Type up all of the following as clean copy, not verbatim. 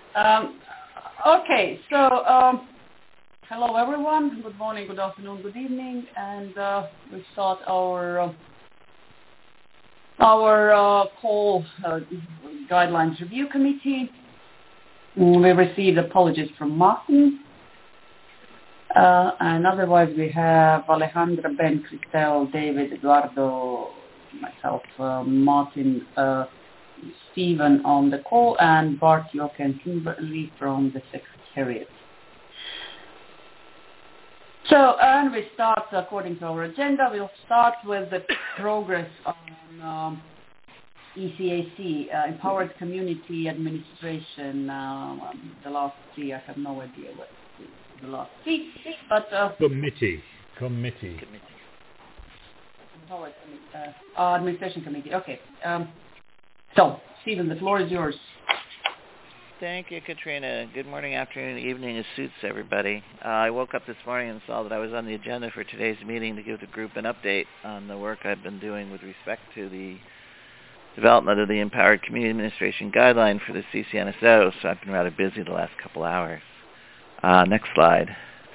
Um, okay, so hello everyone. Good morning, good afternoon, good evening, and we start our call guidelines review committee. We received apologies from Martin, and otherwise we have Alejandra, Ben, Cristel, David, Eduardo, myself, Martin, Stephen on the call, and Bart, Joke, and Kimberly from the Secretariat. So, and we start according to our agenda. We'll start with the progress on ECAC, Empowered Community Administration. The last C, I have no idea what the last C, but Committee. Empowered Administration Committee. Okay. So, Stephen, the floor is yours. Thank you, Katrina. Good morning, afternoon, evening. It suits everybody. I woke up this morning and saw that I was on the agenda for today's meeting to give the group an update on the work I've been doing with respect to the development of the Empowered Community Administration Guideline for the CCNSO, so I've been rather busy the last couple hours. Next slide.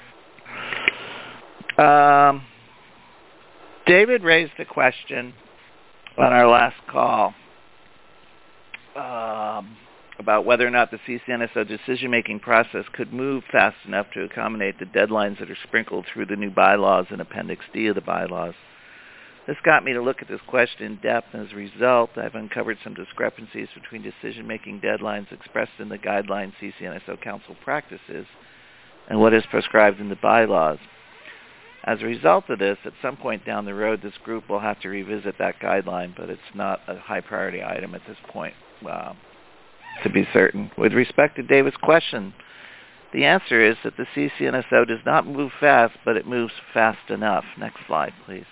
David raised a question on our last call about whether or not the CCNSO decision-making process could move fast enough to accommodate the deadlines that are sprinkled through the new bylaws in Appendix D of the bylaws. This got me to look at this question in depth, and as a result, I've uncovered some discrepancies between decision-making deadlines expressed in the guideline CCNSO Council practices and what is prescribed in the bylaws. As a result of this, at some point down the road, this group will have to revisit that guideline, but it's not a high-priority item at this point, to be certain. With respect to David's question, the answer is that the CCNSO does not move fast, but it moves fast enough. Next slide, please.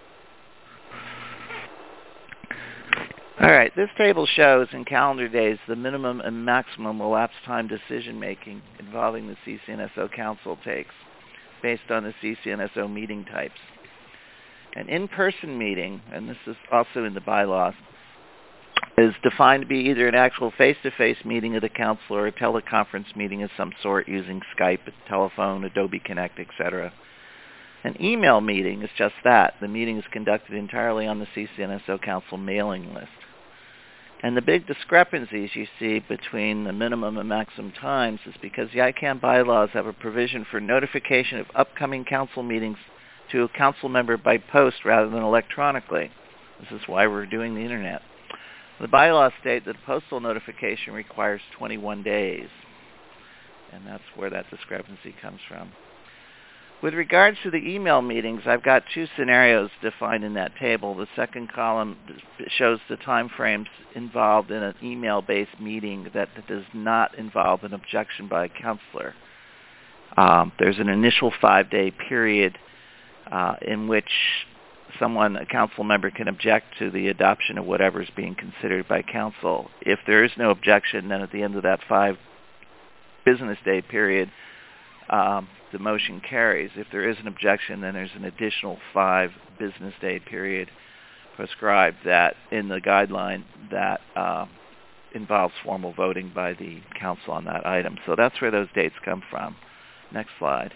All right, this table shows in calendar days the minimum and maximum elapsed time decision-making involving the CCNSO Council takes based on the CCNSO meeting types. An in-person meeting, and this is also in the bylaws, is defined to be either an actual face-to-face meeting of the council or a teleconference meeting of some sort using Skype, telephone, Adobe Connect, etc. An email meeting is just that. The meeting is conducted entirely on the CCNSO Council mailing list. And the big discrepancies you see between the minimum and maximum times is because the ICANN bylaws have a provision for notification of upcoming council meetings to a council member by post rather than electronically. This is why we're doing the internet. The bylaws state that postal notification requires 21 days, and that's where that discrepancy comes from. With regards to the email meetings, I've got two scenarios defined in that table. The second column shows the time frames involved in an email-based meeting that does not involve an objection by a counselor. There's an initial 5-day period in which a council member can object to the adoption of whatever is being considered by council. If there is no objection, then at the end of that 5 business day period, the motion carries. If there is an objection, then there's an additional 5 business day period prescribed that in the guideline that involves formal voting by the council on that item. So that's where those dates come from. Next slide.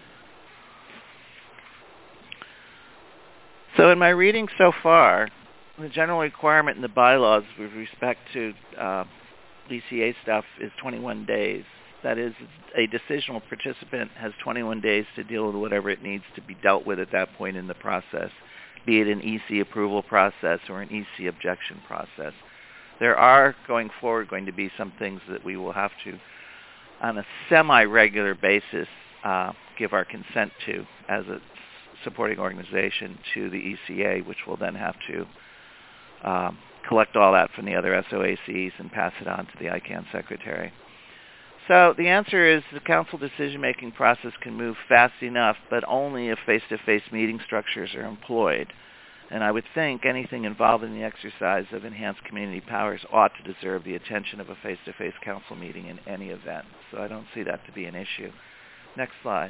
So in my reading so far, the general requirement in the bylaws with respect to DCA stuff is 21 days. That is, a decisional participant has 21 days to deal with whatever it needs to be dealt with at that point in the process, be it an EC approval process or an EC objection process. There are, going forward, going to be some things that we will have to, on a semi-regular basis, give our consent to as a supporting organization to the ECA, which will then have to collect all that from the other SOACs and pass it on to the ICANN secretary. So the answer is the council decision-making process can move fast enough, but only if face-to-face meeting structures are employed. And I would think anything involved in the exercise of enhanced community powers ought to deserve the attention of a face-to-face council meeting in any event. So I don't see that to be an issue. Next slide.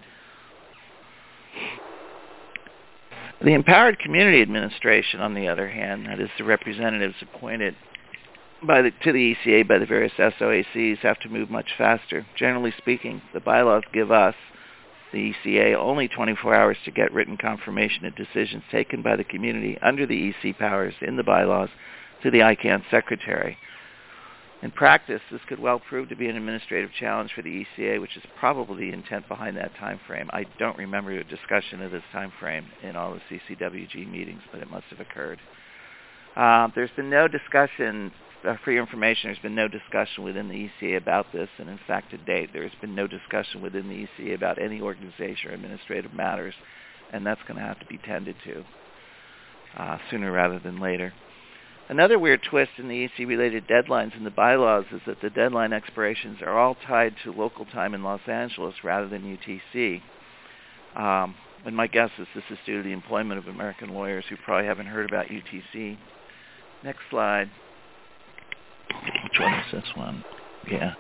The Empowered Community Administration, on the other hand, that is the representatives appointed to the ECA by the various SOACs have to move much faster. Generally speaking, the bylaws give us, the ECA, only 24 hours to get written confirmation of decisions taken by the community under the EC powers in the bylaws to the ICANN secretary. In practice, this could well prove to be an administrative challenge for the ECA, which is probably the intent behind that time frame. I don't remember a discussion of this time frame in all the CCWG meetings, but it must have occurred. There's been no discussion, for your information, there's been no discussion within the ECA about this, and in fact, to date, there's been no discussion within the ECA about any organization or administrative matters, and that's going to have to be tended to sooner rather than later. Another weird twist in the EC-related deadlines in the bylaws is that the deadline expirations are all tied to local time in Los Angeles rather than UTC. And my guess is this is due to the employment of American lawyers who probably haven't heard about UTC. Next slide. Which one is this one? Yeah.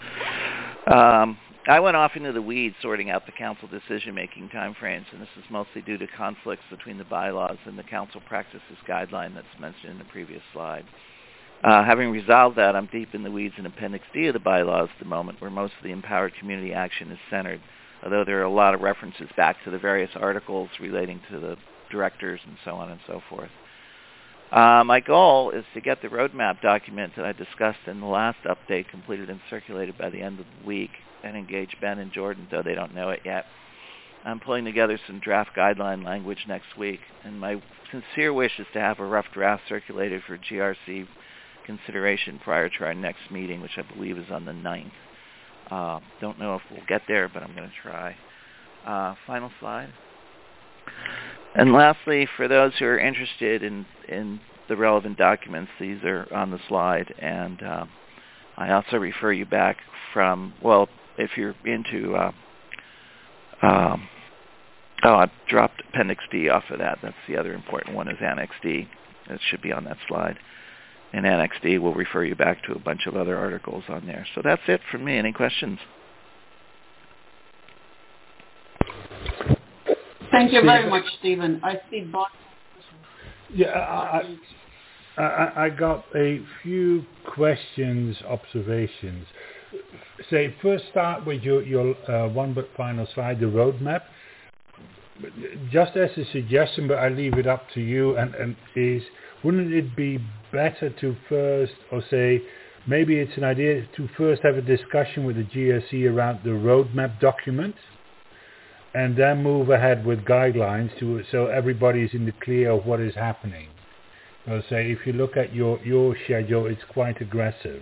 I went off into the weeds sorting out the council decision-making timeframes, and this is mostly due to conflicts between the bylaws and the council practices guideline that's mentioned in the previous slide. Having resolved that, I'm deep in the weeds in Appendix D of the bylaws at the moment, where most of the empowered community action is centered, although there are a lot of references back to the various articles relating to the directors and so on and so forth. My goal is to get the roadmap document that I discussed in the last update completed and circulated by the end of the week and engage Ben and Jordan, though they don't know it yet. I'm pulling together some draft guideline language next week, and my sincere wish is to have a rough draft circulated for GRC consideration prior to our next meeting, which I believe is on the 9th. Don't know if we'll get there, but I'm going to try. Final slide. And lastly, for those who are interested in the relevant documents, these are on the slide, and I also refer you back from, well, if you're into, I dropped Appendix D off of that. That's the other important one, is Annex D. It should be on that slide. And Annex D will refer you back to a bunch of other articles on there. So that's it from me. Any questions? Thank you very much, Stephen. I see Bob. Yeah, I got a few questions, observations. Say, first start with your one but final slide, the roadmap. Just as a suggestion, but I leave it up to you, and is, wouldn't it be better to first, or say, maybe it's an idea to first have a discussion with the GRC around the roadmap document, and then move ahead with guidelines so everybody is in the clear of what is happening. So say, if you look at your schedule, it's quite aggressive.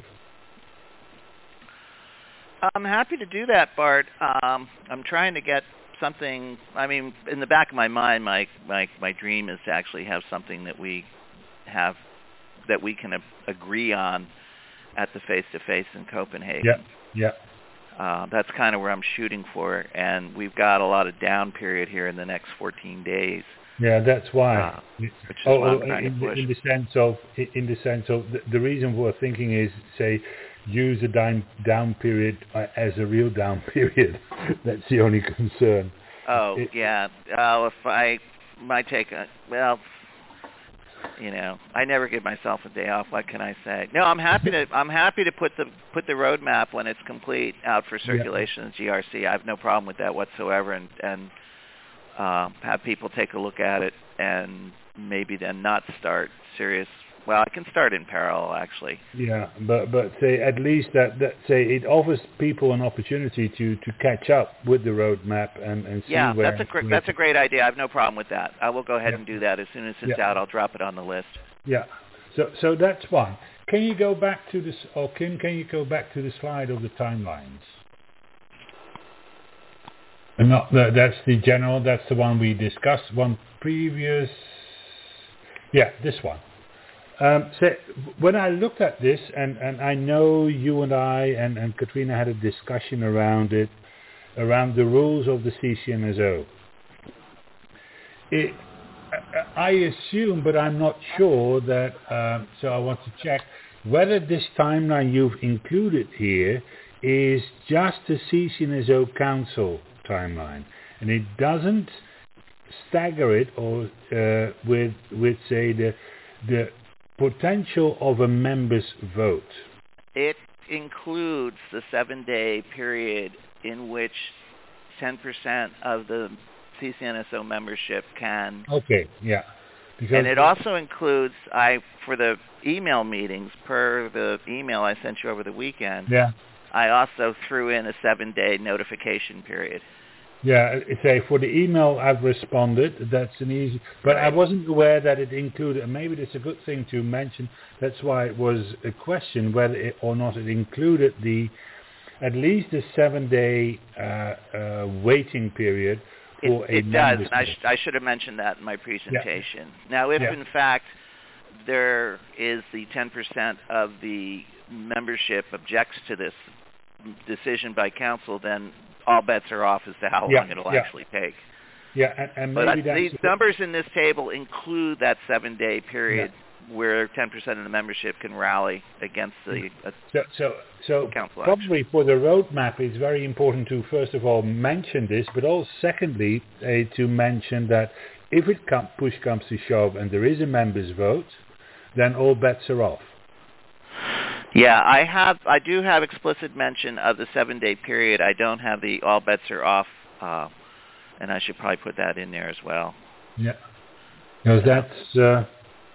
I'm happy to do that, Bart. I'm trying to get something, I mean, in the back of my mind, my dream is to actually have something that we can agree on at the face-to-face in Copenhagen. Yeah. That's kind of where I'm shooting for, and we've got a lot of down period here in the next 14 days. Yeah, that's why. Which is why I'm trying to push. In the sense of the reason we're thinking is, say, use a down period as a real down period. That's the only concern. Oh, yeah. If my take, well, you know, I never give myself a day off. What can I say? No, I'm happy to put the roadmap when it's complete out for circulation in GRC. I have no problem with that whatsoever, and have people take a look at it, and maybe then not start serious. Well, I can start in parallel, actually. Yeah, but say at least that say it offers people an opportunity to catch up with the roadmap and see where. Yeah, that's a great idea. I have no problem with that. I will go ahead and do that as soon as it's out. I'll drop it on the list. Yeah. So that's one. Can you go back to this, or Kim? Can you go back to the slide of the timelines? And not that's the general. That's the one we discussed. One previous. Yeah, this one. So when I looked at this, and I know you and I and Katrina had a discussion around it, around the rules of the CCNSO. I assume, but I'm not sure that, so I want to check whether this timeline you've included here is just the CCNSO Council timeline, and it doesn't stagger it or with say the potential of a member's vote. It includes the 7-day period in which 10% of the CCNSO membership can. Okay, yeah. Because and it also includes, for the email meetings, per the email I sent you over the weekend, yeah. I also threw in a 7-day notification period. Yeah, say for the email I've responded, that's an easy, but Right. I wasn't aware that it included, and maybe it's a good thing to mention, that's why it was a question whether it or not it included at least a 7-day waiting period for it a does, member's and vote. I should have mentioned that in my presentation. Yeah. Now, if Yeah. in fact there is the 10% of the membership objects to this decision by council, then all bets are off as to how long it'll actually take. Yeah, and maybe but these numbers in this table include that 7-day period where 10% of the membership can rally against the So council probably action. for the roadmap, it's very important to first of all mention this, but also secondly to mention that if push comes to shove and there is a members' vote, then all bets are off. Yeah, I do have explicit mention of the 7-day period. I don't have the all bets are off, and I should probably put that in there as well. Yeah, because that's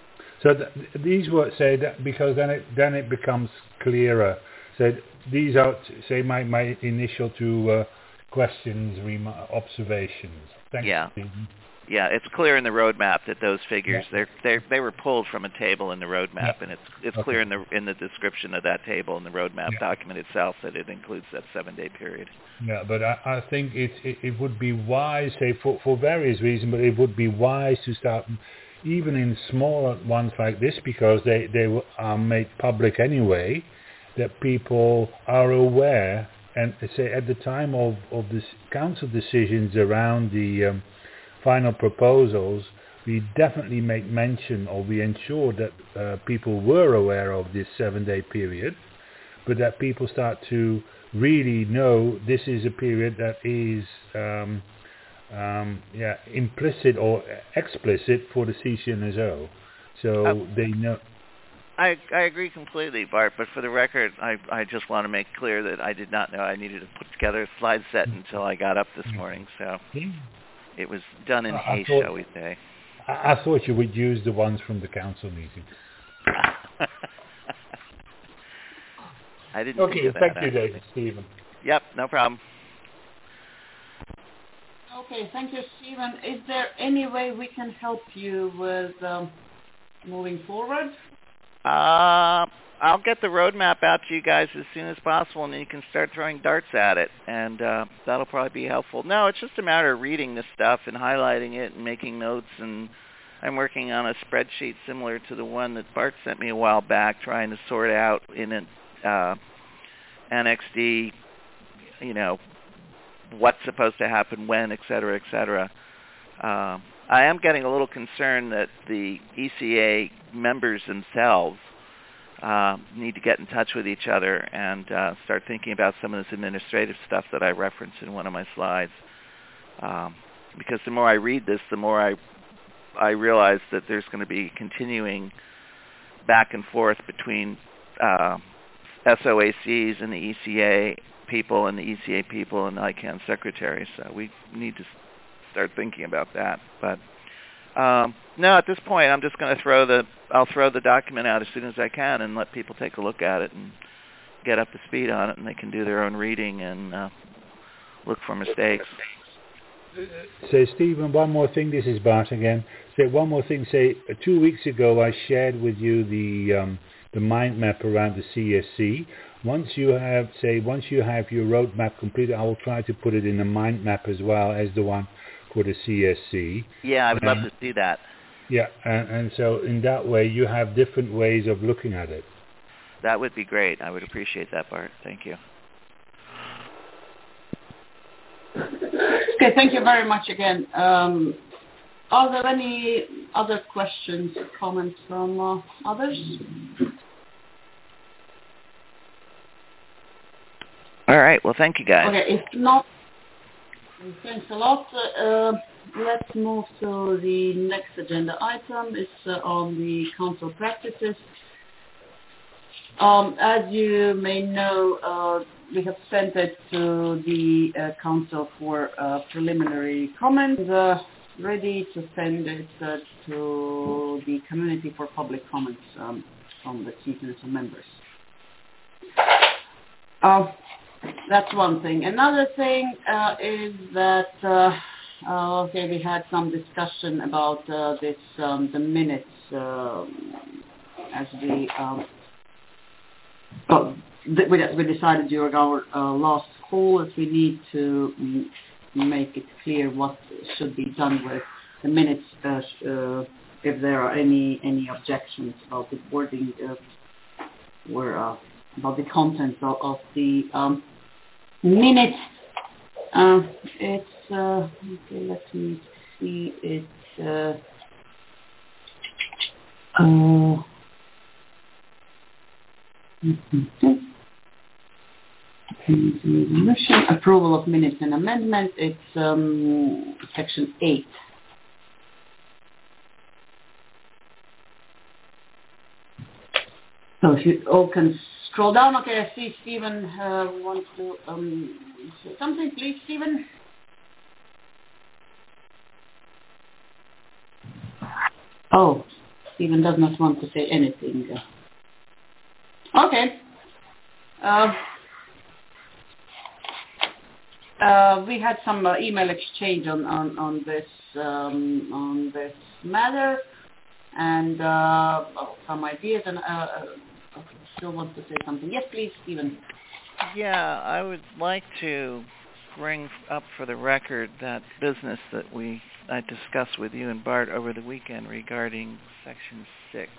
these were say that because then it becomes clearer. So these are my initial two questions, observations. Thanks, Stephen. Yeah, it's clear in the roadmap that those figures they were pulled from a table in the roadmap, and it's clear in the description of that table in the roadmap document itself that it includes that 7-day period. Yeah, but I think it would be wise, say for various reasons, but it would be wise to start even in smaller ones like this because they are made public anyway, that people are aware and say at the time of this council decisions around the final proposals, we definitely make mention or we ensure that people were aware of this 7-day period, but that people start to really know this is a period that is implicit or explicit for the CCNSO. So they know. I agree completely, Bart, but for the record, I just want to make clear that I did not know I needed to put together a slide set until I got up this morning, so it was done in haste, shall we say. I thought you would use the ones from the council meeting. I didn't think of that. Okay, thank you, David. Stephen. Yep, no problem. Okay, thank you, Stephen. Is there any way we can help you with moving forward? I'll get the roadmap out to you guys as soon as possible, and then you can start throwing darts at it, and that'll probably be helpful. No, it's just a matter of reading this stuff and highlighting it and making notes, and I'm working on a spreadsheet similar to the one that Bart sent me a while back, trying to sort out in an NXD, what's supposed to happen when, et cetera, et cetera. I am getting a little concerned that the ECA members themselves need to get in touch with each other and start thinking about some of this administrative stuff that I referenced in one of my slides. Because the more I read this, the more I realize that there's going to be continuing back and forth between SOACs and the ECA people and the ECA people and the ICANN secretary. So we need to start thinking about that. But no, at this point, I'm just going to I'll throw the document out as soon as I can and let people take a look at it and get up to speed on it, and they can do their own reading and look for mistakes. Say, Stephen, one more thing. This is Bart again. Say one more thing. Say 2 weeks ago, I shared with you the mind map around the CSC. Once you have your roadmap completed, I will try to put it in a mind map as well as the one for the CSC. Yeah, I would love to see that. Yeah, and so in that way, you have different ways of looking at it. That would be great. I would appreciate that, Bart. Thank you. Okay, thank you very much again. Are there any other questions or comments from others? All right. Well, thank you, guys. Okay, if not, Thanks a lot. Let's move to the next agenda item. It's on the council practices. As you may know, we have sent it to the council for preliminary comments. Ready to send it to the community for public comments from the citizens and members. That's one thing. Another thing is that we had some discussion about this the minutes as we decided during our last call that we need to make it clear what should be done with the minutes if there are any objections about the wording or about the content of the minutes. It's okay, let me see. It's approval of minutes and amendment. It's section 8. So if you all can scroll down. Okay, I see Stephen wants to say something. Please, Stephen. Oh, Stephen does not want to say anything. Okay. We had some email exchange on this matter, and some ideas, and still want to say something. Yes, please, Stephen. Yeah, I would like to bring up for the record that business that I discussed with you and Bart over the weekend regarding Section 6.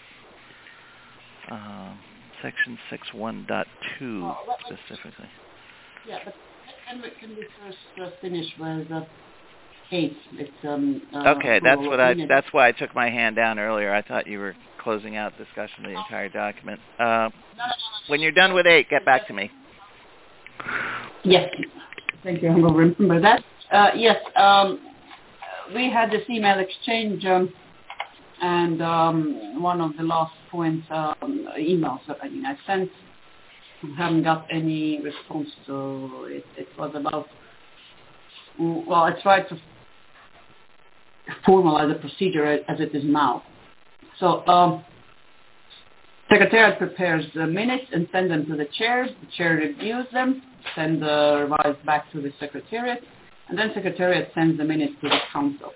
Section 6.1.2 specifically. Yeah, but can we first finish with 8? It's okay, that's why I took my hand down earlier. I thought you were closing out discussion of the entire document. When you're done with 8, get back to me. Yes, thank you. I will remember that. Yes, we had this email exchange. And one of the last points, emails that I sent, I haven't got any response to it. It was about, I tried to formalize the procedure as it is now. So, Secretariat prepares the minutes and sends them to the chair. The chair reviews them, send the revised back to the Secretariat, and then Secretariat sends the minutes to the council.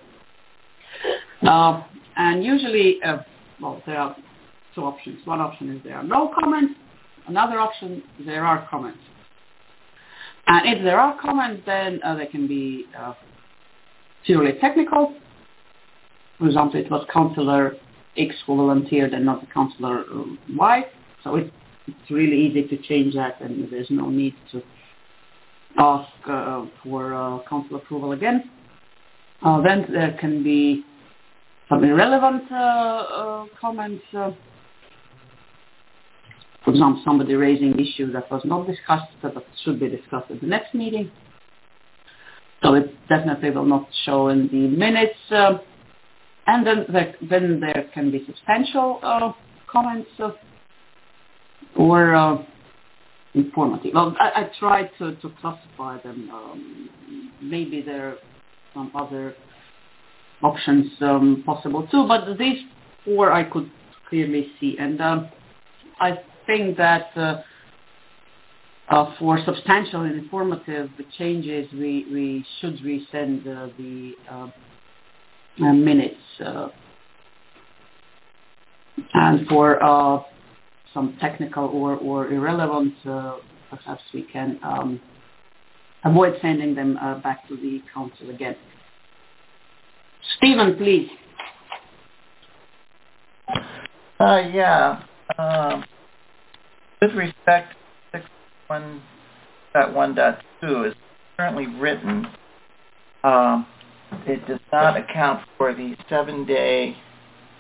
And usually, there are two options. One option is there are no comments. Another option, there are comments. And if there are comments, then they can be purely technical. For example, it was Councillor X who volunteered and not Councillor Y. So it's really easy to change that, and there's no need to ask for council approval again. Then there can be some irrelevant comments. For example, somebody raising issue that was not discussed but should be discussed at the next meeting. So it definitely will not show in the minutes. And then there can be substantial comments or informative. Well, I tried to classify them. Maybe there are some other options possible too, but these 4 I could clearly see. And I think that for substantial and informative changes, we should resend the minutes. And for some technical or irrelevant, perhaps we can avoid sending them back to the council again. Stephen, please. With respect to 6.1.1.2 is currently written, it does not account for the 7-day.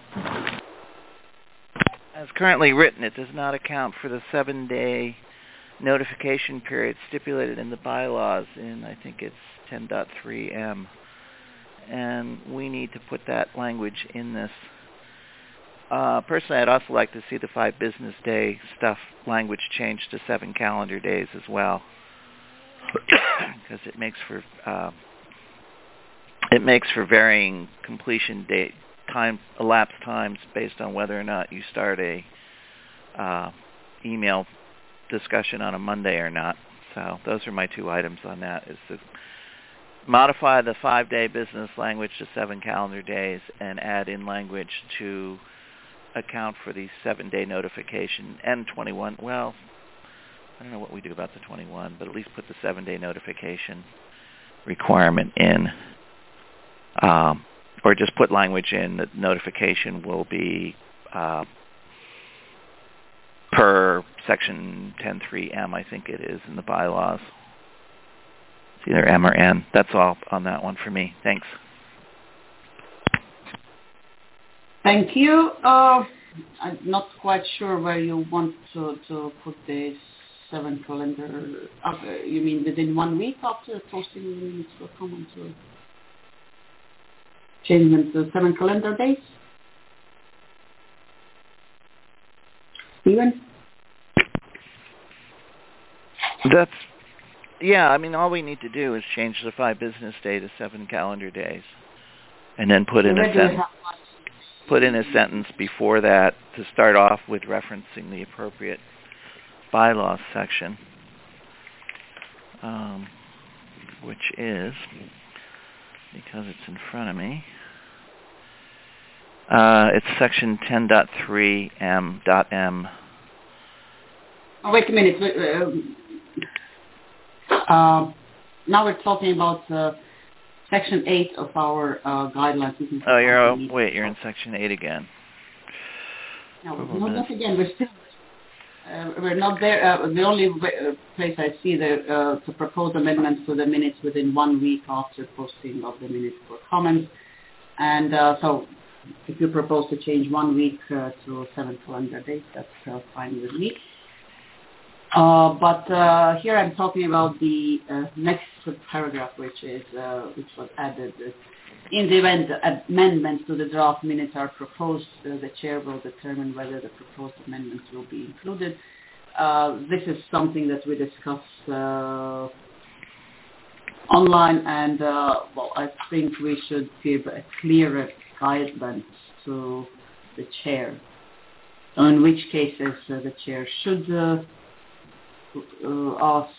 As currently written, it does not account for the 7-day notification period stipulated in the bylaws in, I think it's 10.3M. And we need to put that language in this. Personally, I'd also like to see the 5 business day stuff language changed to 7 calendar days as well, because it makes for varying completion date elapsed times based on whether or not you start a email discussion on a Monday or not. So those are my 2 items on that: is to modify the 5-day business language to 7 calendar days and add in language to account for the 7-day notification and 21. Well, I don't know what we do about the 21, but at least put the 7-day notification requirement in, or just put language in that notification will be per section 10.3M, I think it is in the bylaws. It's either M or N. That's all on that one for me. Thanks. Thank you. I'm not quite sure where you want to put the 7 calendar. You mean within 1 week after posting the minutes for comments, or change them to 7 calendar days? Stephen? Yeah, I mean, all we need to do is change the 5 business day to 7 calendar days, and then put in a sentence before that to start off with referencing the appropriate bylaws section, which is, because it's in front of me, it's section 10.3M.M. Oh, wait a minute. Now we're talking about Section 8 of our guidelines. You're in Section 8 again. No, not again. We're still. We're not there. The only place I see there to propose amendments to the minutes within 1 week after posting of the minutes for comments, and so if you propose to change 1 week to 7 calendar days, that's fine with me. But here I'm talking about the next paragraph, which was added. In the event amendments to the draft minutes are proposed, the chair will determine whether the proposed amendments will be included. This is something that we discussed online, and I think we should give a clearer guidance to the chair, in which cases the chair should ask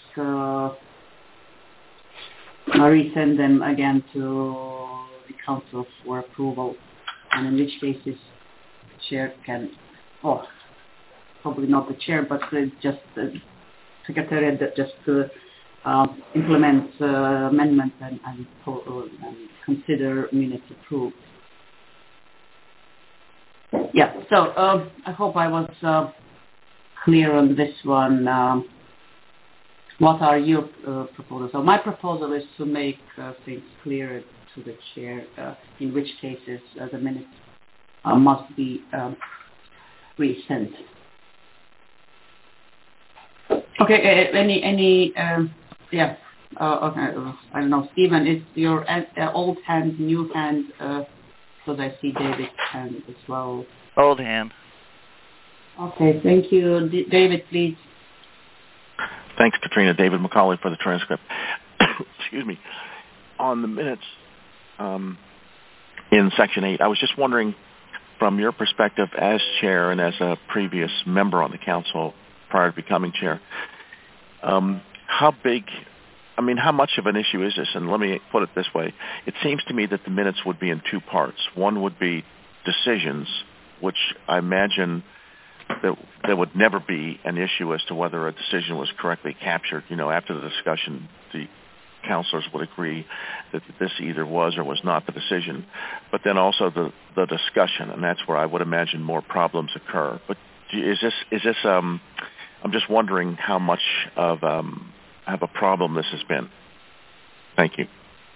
resend them again to the council for approval, and in which cases the chair can, probably not the chair, but just the secretariat that just implement amendments and consider minutes approved. Yeah, so I hope I was clear on this one. What are your proposals? So my proposal is to make things clearer to the chair, in which cases the minutes must be resent. Okay. Okay. I don't know, Stephen. Is your old hand, new hand? Because I see David's hand as well. Old hand. Okay. Thank you, David. Please. Thanks, Katrina. David McCauley for the transcript. Excuse me. On the minutes in Section 8, I was just wondering, from your perspective as chair and as a previous member on the council prior to becoming chair, how much of an issue is this? And let me put it this way. It seems to me that the minutes would be in two parts. One would be decisions, which I imagine that there would never be an issue as to whether a decision was correctly captured. After the discussion, the councilors would agree that this either was or was not the decision. But then also the discussion, and that's where I would imagine more problems occur. But is this? I'm just wondering how much of a problem this has been. Thank you.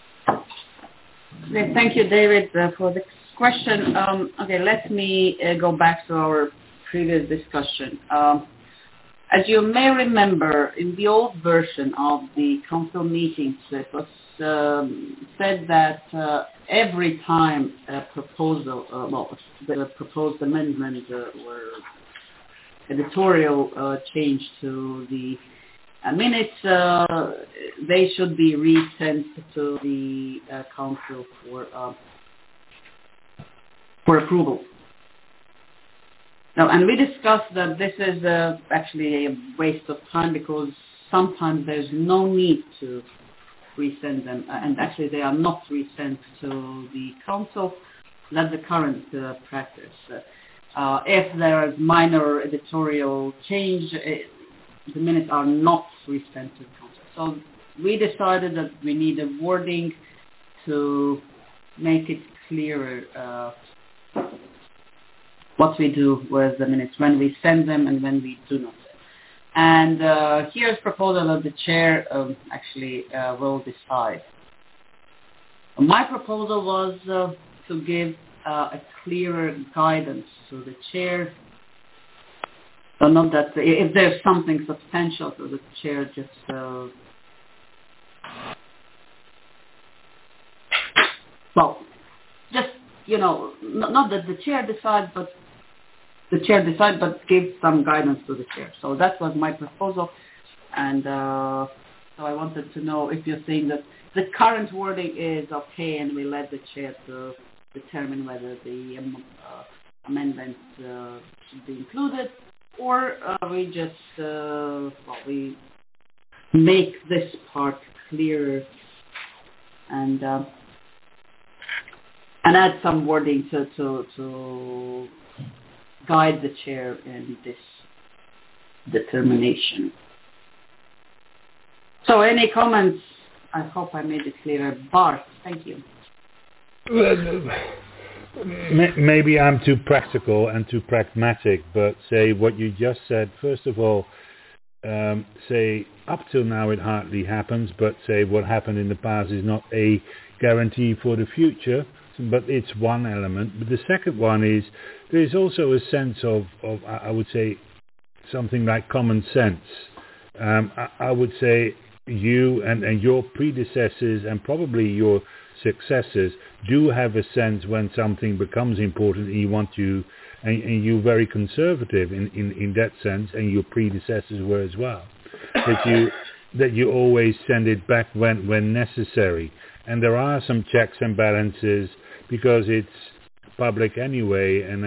Thank you, David, for the question. Okay, let me go back to our previous discussion. As you may remember, in the old version of the council meetings, it was said that every time a proposal, the proposed amendment or editorial change to the minutes, they should be resent to the council for approval. Now, and we discussed that this is actually a waste of time because sometimes there's no need to resend them, and actually they are not resent to the council. That's the current practice. If there is minor editorial change, the minutes are not resent to the council. So we decided that we need a wording to make it clearer what we do with the minutes, when we send them and when we do not send. And here's proposal that the chair will decide. My proposal was to give a clearer guidance to the chair. So not that if there's something substantial, so the chair just not that the chair decides, but give some guidance to the chair. So that was my proposal, and so I wanted to know if you think that the current wording is okay, and we let the chair to determine whether the amendment should be included, or we just we make this part clearer and add some wording to guide the chair in this determination. So any comments? I hope I made it clearer. Bart, thank you. Maybe I'm too practical and too pragmatic, but say what you just said, first of all, say up till now it hardly happens, but say what happened in the past is not a guarantee for the future, but it's one element. But the second one is there is also a sense of I would say, something like common sense. I would say you and your predecessors and probably your successors do have a sense when something becomes important and you want to, and you're very conservative in that sense, and your predecessors were as well. That you always send it back when necessary. And there are some checks and balances because it's public anyway, and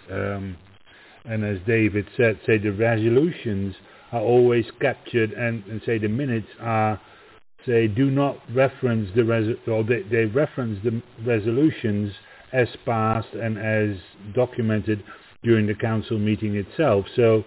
as David said, say the resolutions are always captured, and say the minutes are, say, do not reference they reference the resolutions as passed and as documented during the council meeting itself. So,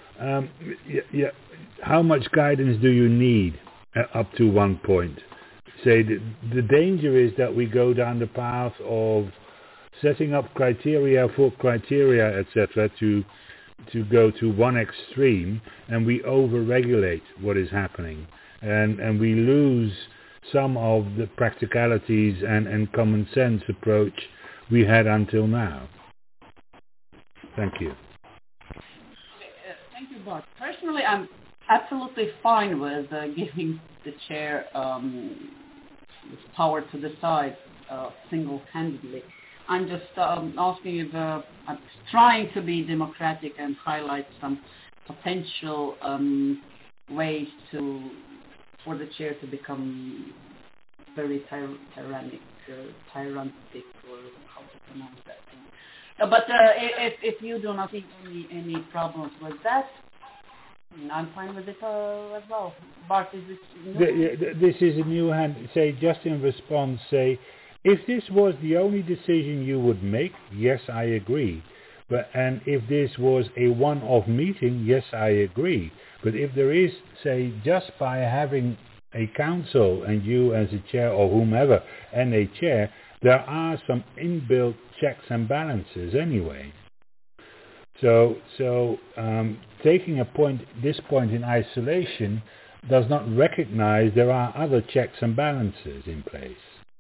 how much guidance do you need up to one point? Say the danger is that we go down the path of setting up criteria for criteria, etc., to go to one extreme, and we over-regulate what is happening, and we lose some of the practicalities and common sense approach we had until now. Thank you. Thank you, Bart. Personally, I'm absolutely fine with giving the chair this power to decide single-handedly. I'm just asking if I'm trying to be democratic and highlight some potential ways for the chair to become very tyrannic, or how to pronounce that thing. But if you do not see any problems with that, I'm fine with it as well. Bart, is this this is a new hand. Say, just in response, say, if this was the only decision you would make, yes, I agree. And if this was a one-off meeting, yes, I agree. But if there is, say, just by having a council and you as a chair or whomever and a chair, there are some inbuilt checks and balances anyway. So taking this point in isolation does not recognize there are other checks and balances in place.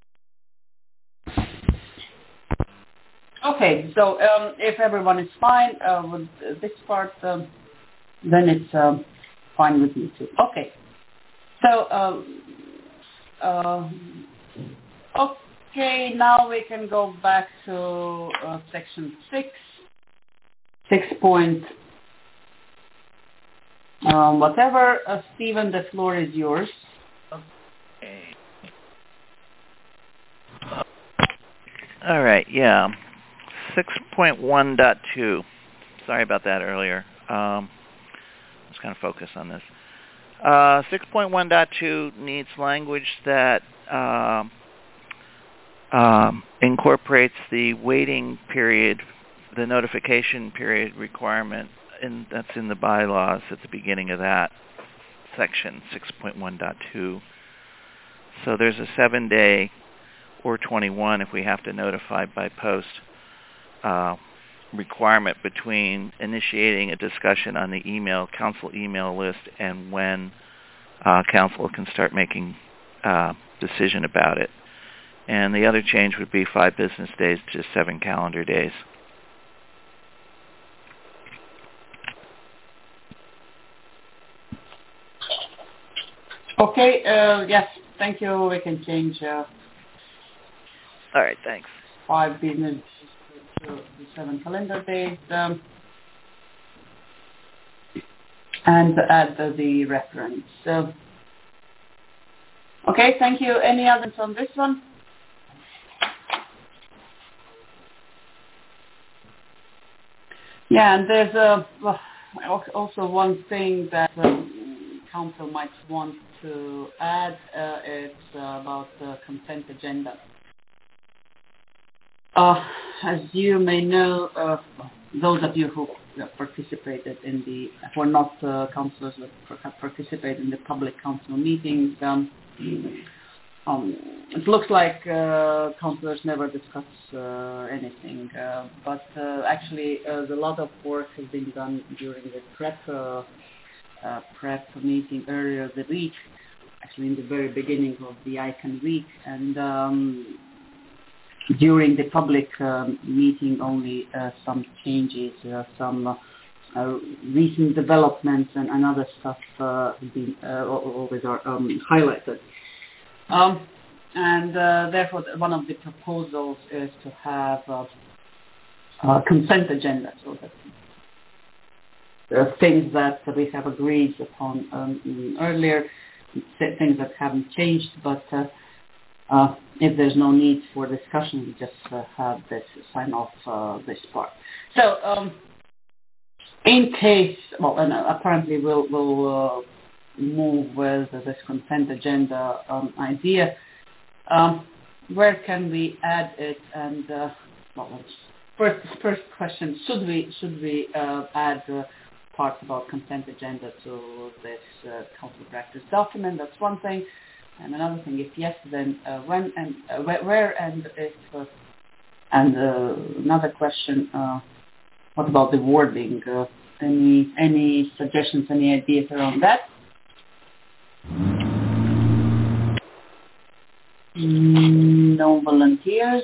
Okay, so if everyone is fine with this part, then it's fine with me too. Okay. So, okay, now we can go back to section 6. 6 point whatever. Stephen, the floor is yours. All right, yeah. 6.1.2. Sorry about that earlier. Let's kind of focus on this. 6.1.2 needs language that incorporates the waiting period, the notification period requirement, and that's in the bylaws at the beginning of that section, 6.1.2. So there's a 7-day or 21 if we have to notify by post requirement between initiating a discussion on the council email list and when council can start making decision about it. And the other change would be 5 business days to 7 calendar days. Okay, yes, thank you. We can change all right, thanks. 5 business to 7 calendar days and add the reference. Okay, thank you. Any others on this one? Yeah, and there's also one thing that council might want to add. It's about the consent agenda. As you may know, those of you who participated who are not councillors but participate in the public council meetings, it looks like councillors never discuss anything, but actually a lot of work has been done during the prep meeting earlier the week, actually in the very beginning of the ICANN week, and during the public meeting only some changes, some recent developments and other stuff have been always are highlighted. And therefore one of the proposals is to have a consent agenda, so that things that we have agreed upon earlier, things that haven't changed, but if there's no need for discussion, we just have this sign off this part. So in case, well, and apparently we'll move with this consent agenda idea, where can we add it? And well, first question: should we add parts about consent agenda to this council practice document? That's one thing. And another thing, if yes, then when and where, and if. And another question: what about the wording? Any suggestions? Any ideas around that? No volunteers.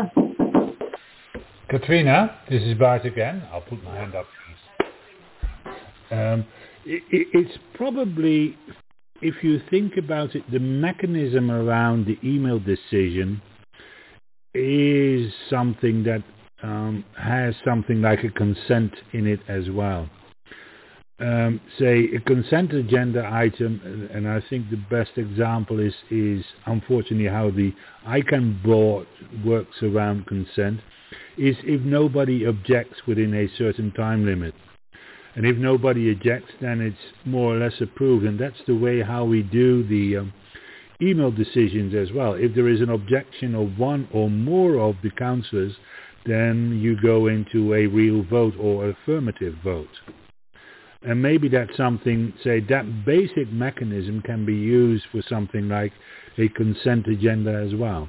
Katrina, this is Bart again. I'll put my hand up, please. It's probably, if you think about it, the mechanism around the email decision is something that has something like a consent in it as well. Say a consent agenda item, and I think the best example is unfortunately how the ICANN board works around consent, is if nobody objects within a certain time limit. And if nobody objects, then it's more or less approved, and that's the way how we do the email decisions as well. If there is an objection of one or more of the councillors, then you go into a real vote or affirmative vote. And maybe that's something, say, that basic mechanism can be used for something like a consent agenda as well.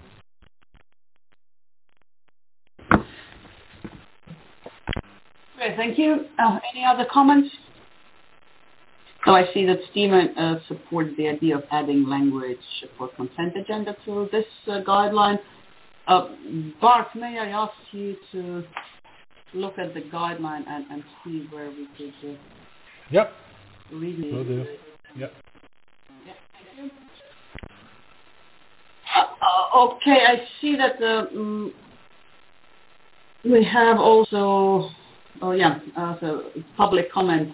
Okay, thank you. Any other comments? So I see that Stephen supports the idea of adding language for consent agenda to this guideline. Bart, may I ask you to look at the guideline and see where we could... Yep. read Will do. it. Yep. Yeah, thank you. Okay, I see that we have also, so public comment.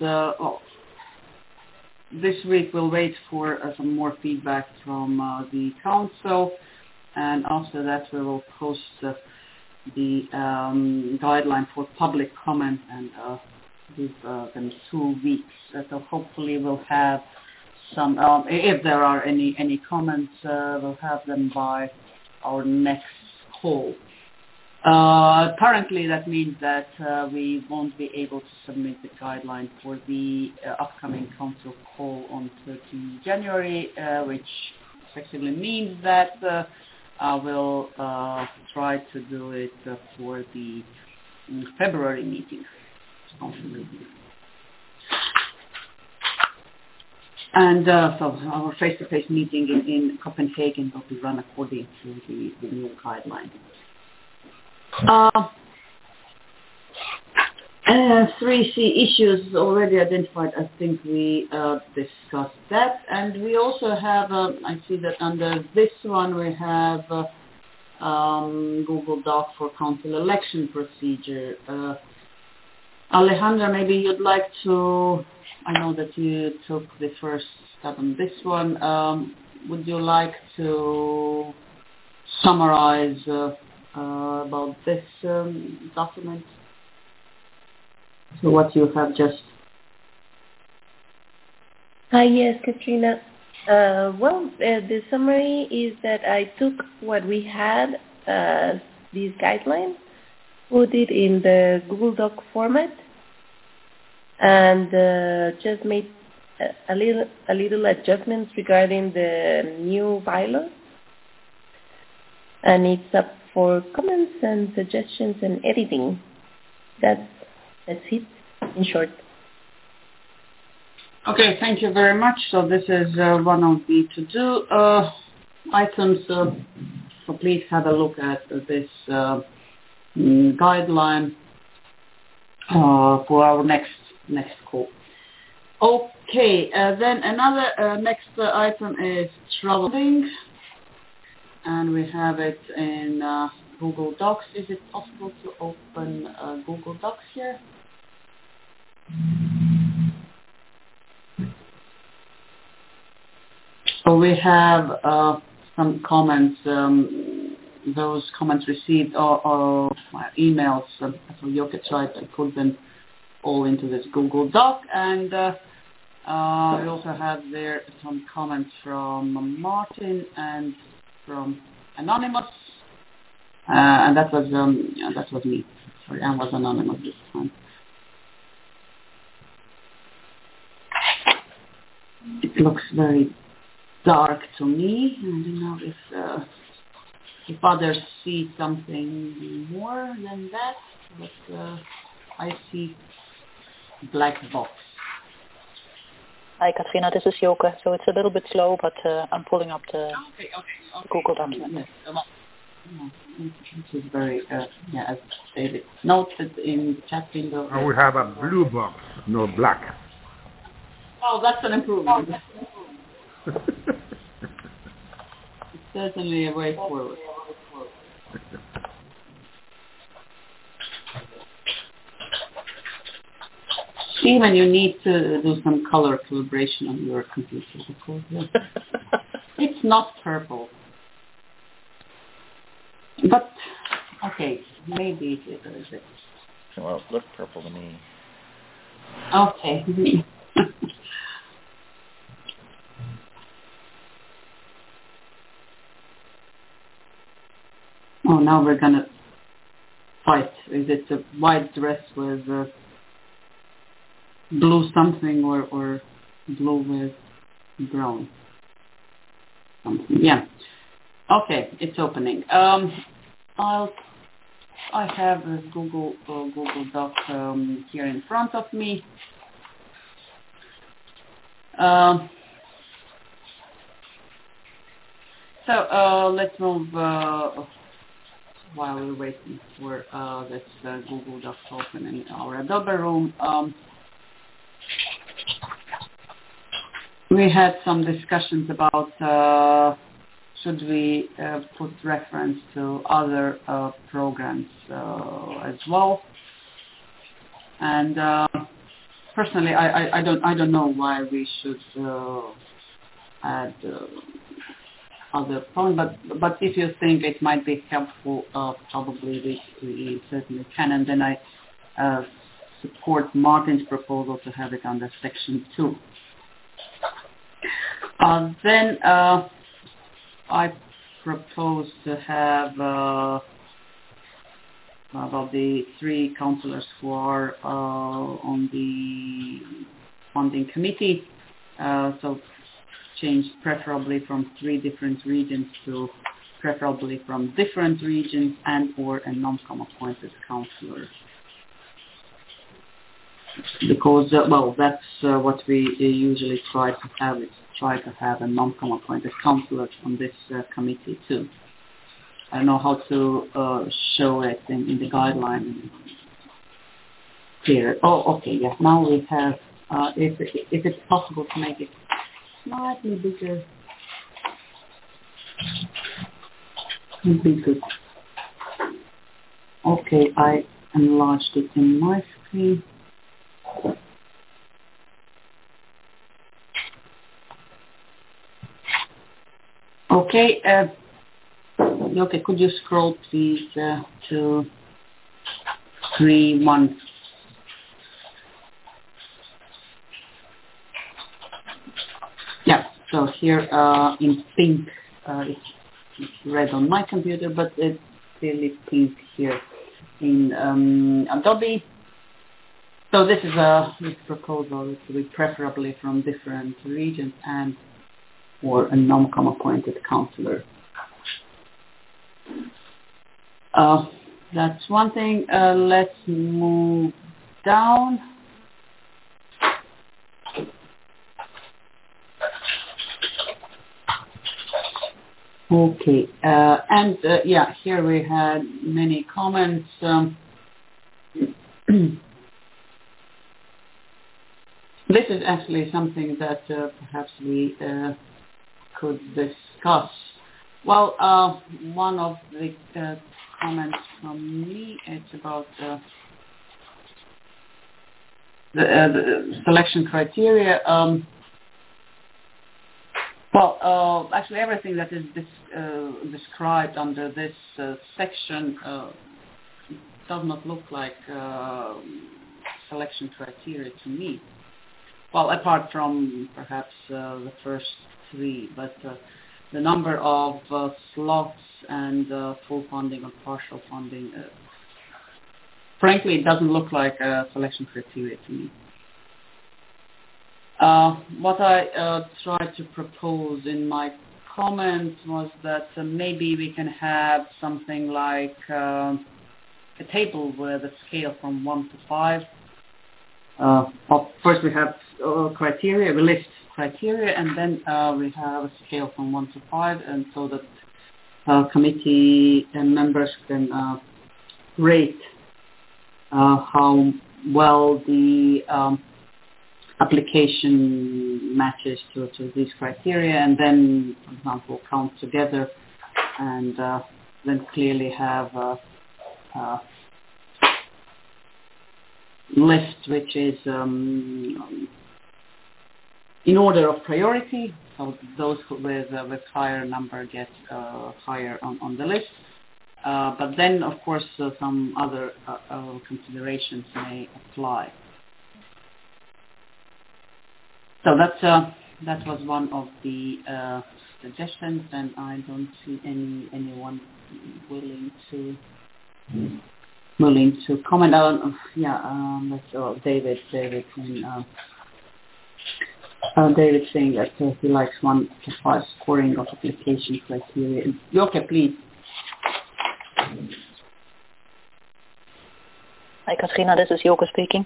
This week we'll wait for some more feedback from the council, and after that we will post the guideline for public comment and give them 2 weeks. So hopefully we'll have some, if there are any comments, we'll have them by our next call. Currently that means that we won't be able to submit the guideline for the upcoming council call on 13 January, which effectively means that I will try to do it for the February meeting. And so our face-to-face meeting in Copenhagen will be run according to the new guideline. 3C issues already identified. I think we discussed that. And we also have, I see that under this one we have Google Doc for council election procedure. Alejandra, maybe you'd like to, I know that you took the first step on this one. Would you like to summarize about this document? So what you have just... Yes, Katrina. The summary is that I took what we had, these guidelines, put it in the Google Doc format, and just made a little adjustments regarding the new bylaws. And it's up for comments and suggestions and editing. That's it, in short. Okay, thank you very much. So this is one of the to-do items. So please have a look at this guideline for our next call. Okay, then another next item is traveling, and we have it in Google Docs. Is it possible to open Google Docs here? So we have some comments. Those comments received or emails. So Jocke tried to put them all into this Google Doc, and we also have there some comments from Martin and from Anonymous, and that was me. Sorry, I was Anonymous this time. It looks very dark to me. I don't know if others see something more than that, but I see black box. Hi, Katrina, this is Jocke. So it's a little bit slow, but I'm pulling up the Google document. This is very, as David noted in the chat window. And we have a blue box, no black. Oh, that's an improvement. It's certainly a way forward. Even you need to do some color calibration on your computer, because it's not purple. But, okay, maybe it is. Well, it looked purple to me. Okay. Oh, now we're going to fight. Is it a white dress with blue something or blue with brown something? Yeah. Okay, it's opening. I have a Google Doc here in front of me. So let's move while we're waiting for this Google Doc to open in our Adobe room. we had some discussions about should we put reference to other programs as well. And personally, I don't know why we should add other programs, but if you think it might be helpful, probably we certainly can. And then I support Martin's proposal to have it under section 2. Then I propose to have about the 3 councillors who are on the funding committee, so change preferably from 3 different regions to preferably from different regions and or a non-com appointed councillor. Because, well, that's what we usually try to have a non-com appointed councillor on this committee too. I don't know how to show it in the guideline here. Oh, okay, yeah. Now we have, if it's possible to make it slightly bigger, would be good. Okay, I enlarged it in my screen. Okay, okay, could you scroll please to 3.1? Yeah, so here in pink, it's red on my computer, but it's clearly pink here in Adobe. So this is this proposal to be preferably from different regions and or a non-com appointed councillor. That's one thing. Let's move down. Okay, and yeah, here we had many comments. This is actually something that perhaps we could discuss. Well, one of the comments from me is about the selection criteria. Well, actually everything that is described under this section does not look like selection criteria to me. Well, apart from perhaps the first 3, but the number of slots and full funding or partial funding, frankly, it doesn't look like a selection criteria to me. What I tried to propose in my comment was that maybe we can have something like a table with a scale from 1 to 5. First we have criteria, we list criteria, and then we have a scale from 1 to 5, and so that committee members can rate how well the application matches to these criteria, and then, for example, count together and then clearly have a list which is in order of priority, so those with higher number get higher on the list. But then, of course, some other considerations may apply. So that was one of the suggestions, and I don't see anyone willing to comment on. That's David. David saying that he likes 1 to 5 scoring of application criteria. Okay, please. Hi, Katrina. This is Joke speaking.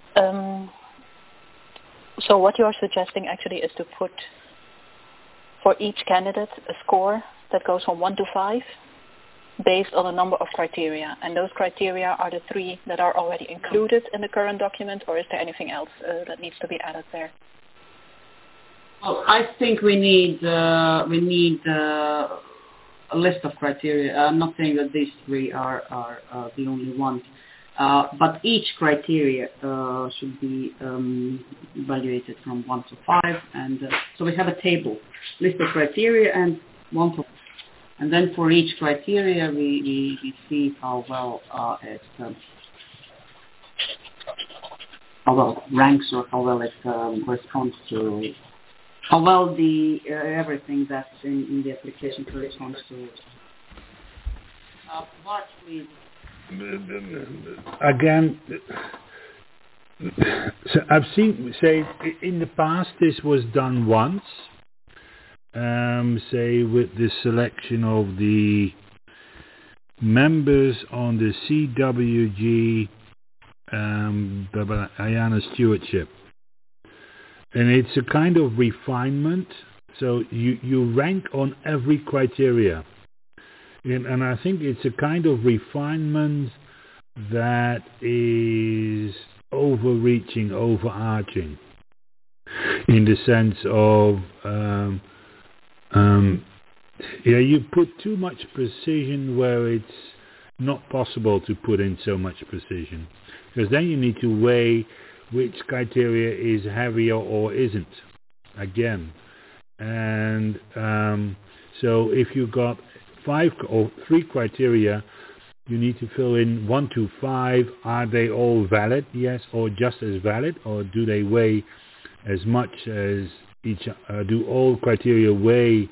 So what you are suggesting actually is to put for each candidate a score that goes from 1 to 5 based on a number of criteria. And those criteria are the 3 that are already included in the current document, or is there anything else that needs to be added there? Well, I think we need a list of criteria. I'm not saying that these three are the only ones, but each criteria should be evaluated from 1 to 5, and so we have a table, list of criteria, and 1 to 5. And then for each criteria, we see how well it ranks, or how well it corresponds to, how well the everything that's in the application corresponds to. Bart, please. Again, so I've seen, say, in the past this was done once, say with the selection of the members on the CWG IANA stewardship. And it's a kind of refinement, so you rank on every criteria. And I think it's a kind of refinement that is overreaching, overarching, in the sense of, you put too much precision where it's not possible to put in so much precision. Because then you need to weigh which criteria is heavier or isn't, again. And so if you've got 5 or 3 criteria, you need to fill in 1 to 5. Are they all valid? Yes, or just as valid? Or do they weigh as much as each? Do all criteria weigh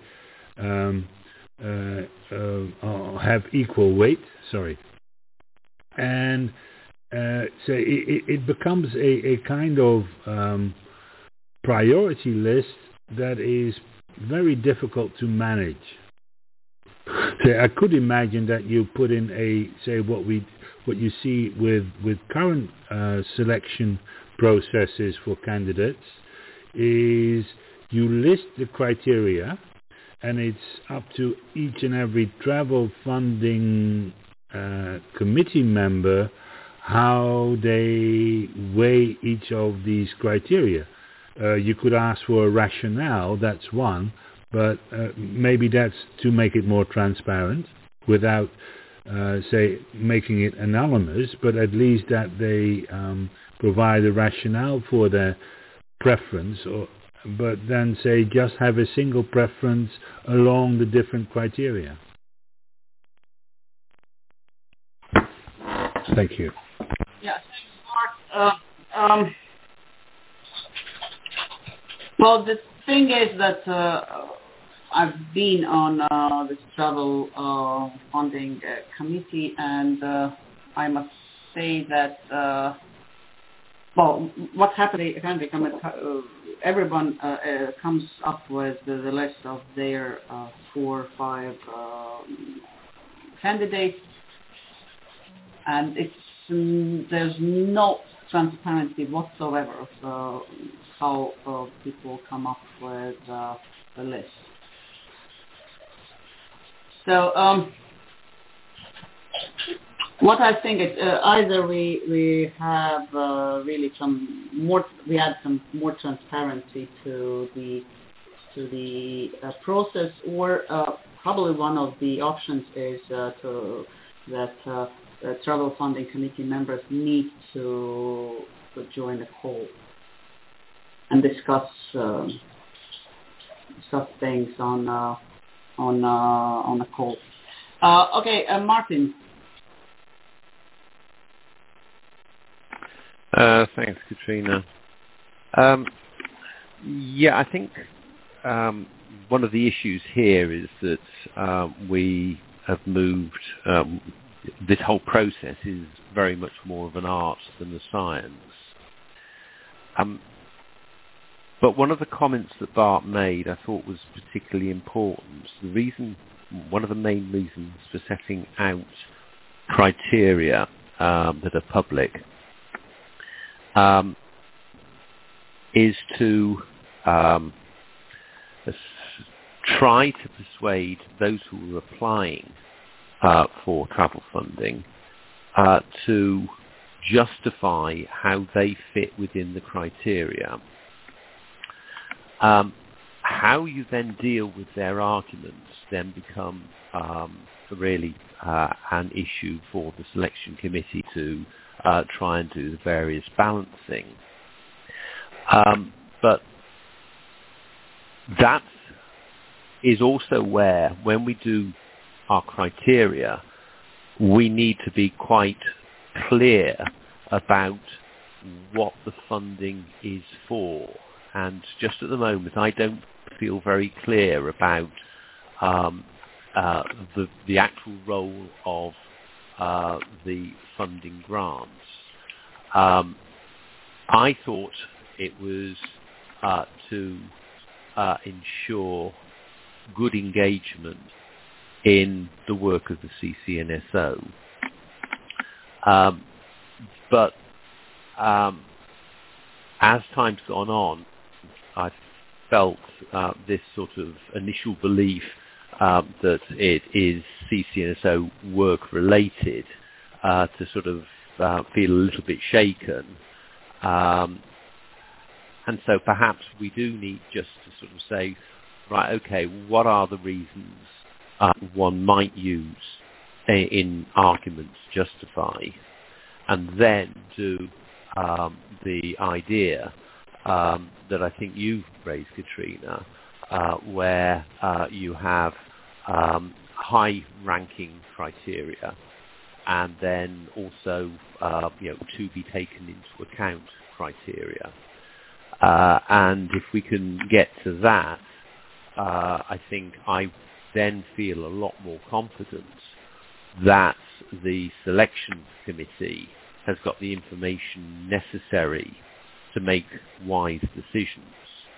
have equal weight? Sorry. And so it becomes a kind of priority list that is very difficult to manage. So I could imagine that you put in what you see with current selection processes for candidates is you list the criteria, and it's up to each and every travel funding committee member how they weigh each of these criteria. You could ask for a rationale, that's one, but maybe that's to make it more transparent without, say, making it anonymous, but at least that they provide a rationale for their preference, but then, say, just have a single preference along the different criteria. Thank you. Yeah, Mark. Well, the thing is that I've been on this travel funding committee, and I must say that well, what happened? Everyone comes up with the list of their 4 or 5 candidates, and there's no transparency whatsoever of how people come up with the list. So what I think is either we have really we add some more transparency to the process, or probably one of the options is that travel funding committee members need to join a call and discuss things on a call. Okay, Martin. Thanks, Katrina. Yeah, I think one of the issues here is that we have moved. This whole process is very much more of an art than a science. But one of the comments that Bart made I thought was particularly important. One of the main reasons for setting out criteria that are public is to try to persuade those who are applying for travel funding to justify how they fit within the criteria. how you then deal with their arguments then become really an issue for the selection committee to try and do the various balancing. But that is also where, when we do our criteria, we need to be quite clear about what the funding is for. And just at the moment, I don't feel very clear about the actual role of the funding grants. I thought it was to ensure good engagement in the work of the CCNSO. But as time's gone on, I've felt this sort of initial belief that it is CCNSO work related to sort of feel a little bit shaken. And so perhaps we do need just to sort of say, right, okay, what are the reasons one might use in arguments justify, and then do the idea that I think you've raised, Katrina, where you have high-ranking criteria, and then also to be taken into account criteria. And if we can get to that, I think I then feel a lot more confident that the selection committee has got the information necessary to make wise decisions.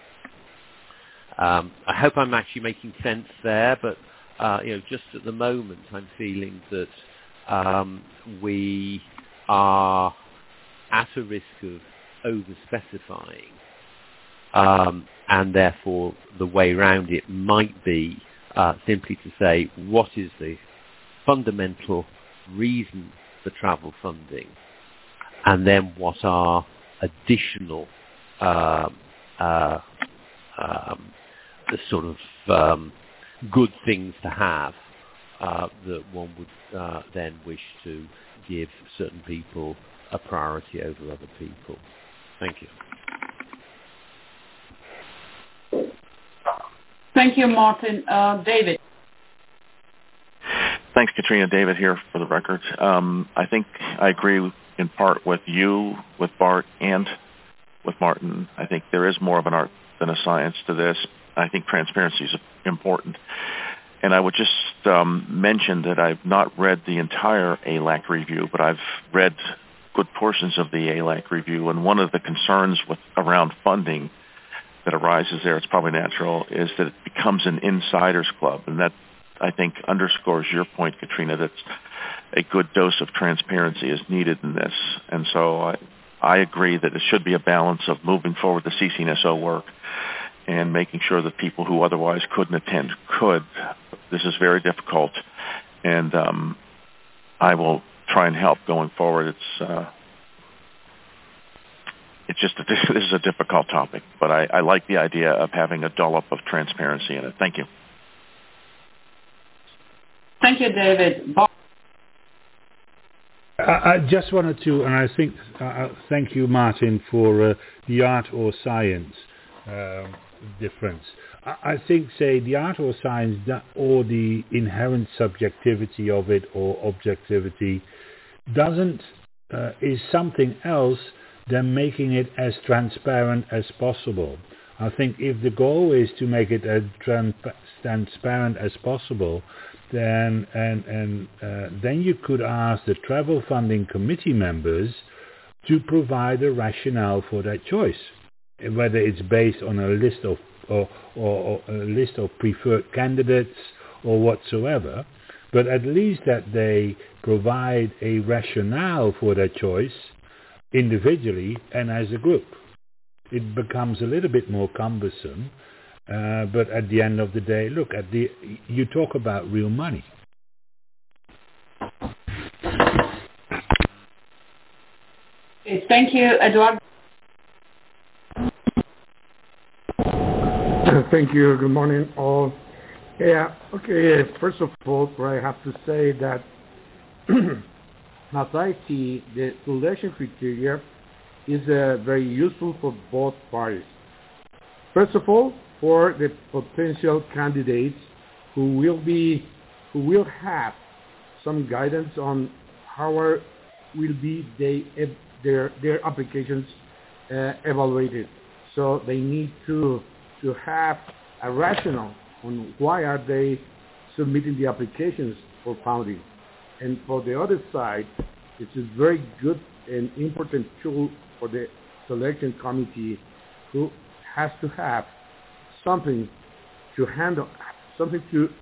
I hope I'm actually making sense there, but just at the moment I'm feeling that we are at a risk of over-specifying, and therefore the way around it might be simply to say what is the fundamental reason for travel funding, and then what are additional sort of good things to have that one would then wish to give certain people a priority over other people. Thank you. Thank you, Martin. David. Thanks, Katrina. David here for the record. I think I agree in part with you, with Bart, and with Martin. I think there is more of an art than a science to this. I think transparency is important. And I would just mention that I've not read the entire ALAC review, but I've read good portions of the ALAC review. And one of the concerns around funding that arises there, it's probably natural, is that it becomes an insiders club. And that, I think, underscores your point, Katrina, that a good dose of transparency is needed in this. And so I agree that it should be a balance of moving forward the CCNSO work and making sure that people who otherwise couldn't attend could. This is very difficult, and I will try and help going forward. It's just this is a difficult topic, but I like the idea of having a dollop of transparency in it. Thank you. Thank you, David. I just wanted to, and I think, thank you, Martin, for the art or science difference. I think, say, the art or science or the inherent subjectivity of it or objectivity is something else than making it as transparent as possible. I think if the goal is to make it as transparent as possible, then you could ask the travel funding committee members to provide a rationale for that choice, whether it's based on a list of or a list of preferred candidates or whatsoever, but at least that they provide a rationale for that choice individually and as a group. It becomes a little bit more cumbersome, but at the end of the day, look, you talk about real money. Thank you, Eduardo. Thank you. Good morning, all. Yeah, okay. First of all, I have to say that as I see, the selection criteria is very useful for both parties. First of all, for the potential candidates who will have some guidance on how will be their applications evaluated. So they need to have a rationale on why are they submitting the applications for founding. And for the other side, it's a very good and important tool for the selection committee, who has to have something to handle, something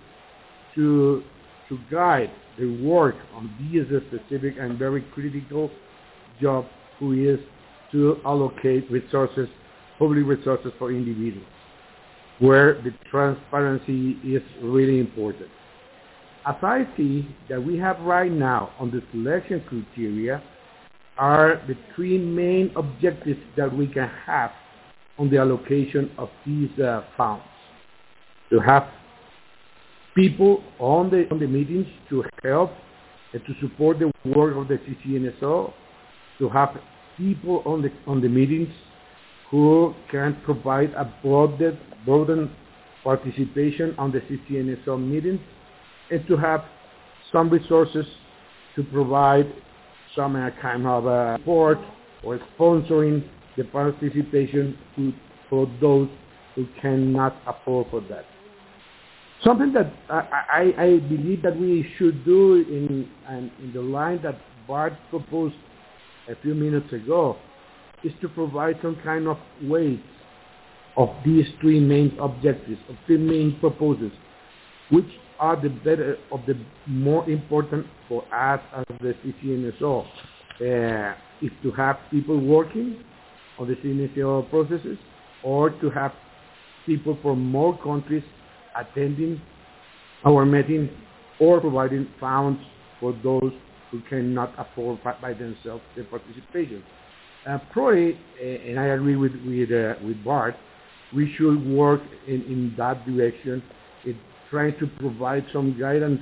to guide the work on this specific and very critical job, who is to allocate resources, public resources for individuals, where the transparency is really important. As I see that we have right now on the selection criteria are the three main objectives that we can have on the allocation of these funds. To have people on the meetings to help and to support the work of the CCNSO, to have people on the meetings who can provide a broadened participation on the CCNSO meetings, and to have some resources to provide some kind of support or sponsoring the participation for those who cannot afford for that. Something that I believe that we should do in the line that Bart proposed a few minutes ago is to provide some kind of weight of these three main objectives, of three main proposals, which are the better of the more important for us as the CCNSO, is to have people working on the CCNSO processes, or to have people from more countries attending our meetings, or providing funds for those who cannot afford by themselves the participation. Probably, and I agree with Bart, we should work in that direction, in trying to provide some guidance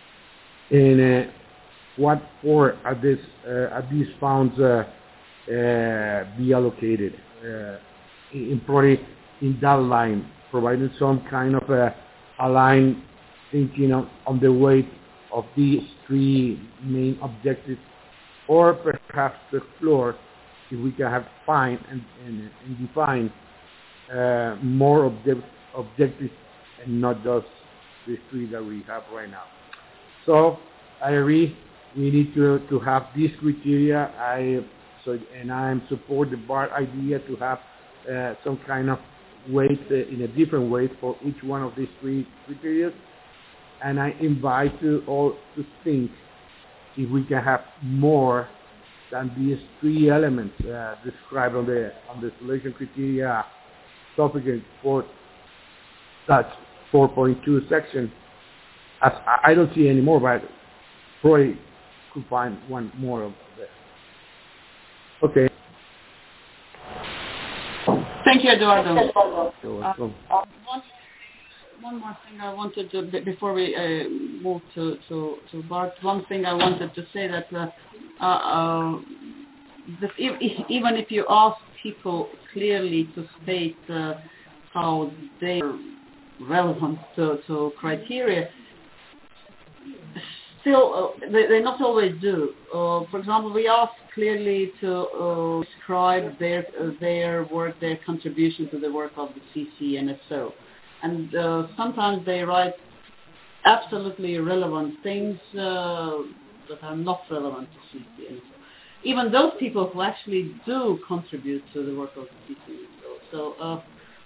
in what for are these funds be allocated. Probably in that line, providing some kind of aligned thinking on the weight of these three main objectives, or perhaps to explore if we can have find and define more objectives and not just the three that we have right now. So I agree, we need to have these criteria. I support the BART idea to have some kind of weight in a different way for each one of these three criteria. And I invite you all to think if we can have more than these three elements described on the selection criteria topic in 4.2 section. As I don't see any more, but probably could find one more of that. Okay. Thank you, Eduardo. You're welcome. One more thing I wanted to, before we move to Bart, one thing I wanted to say that even if you ask people clearly to state how they are relevant to criteria, still they not always do. For example, we ask clearly to describe their work, their contribution to the work of the CCNSO. And sometimes they write absolutely irrelevant things that are not relevant to CCNSO. Even those people who actually do contribute to the work of the CCNSO.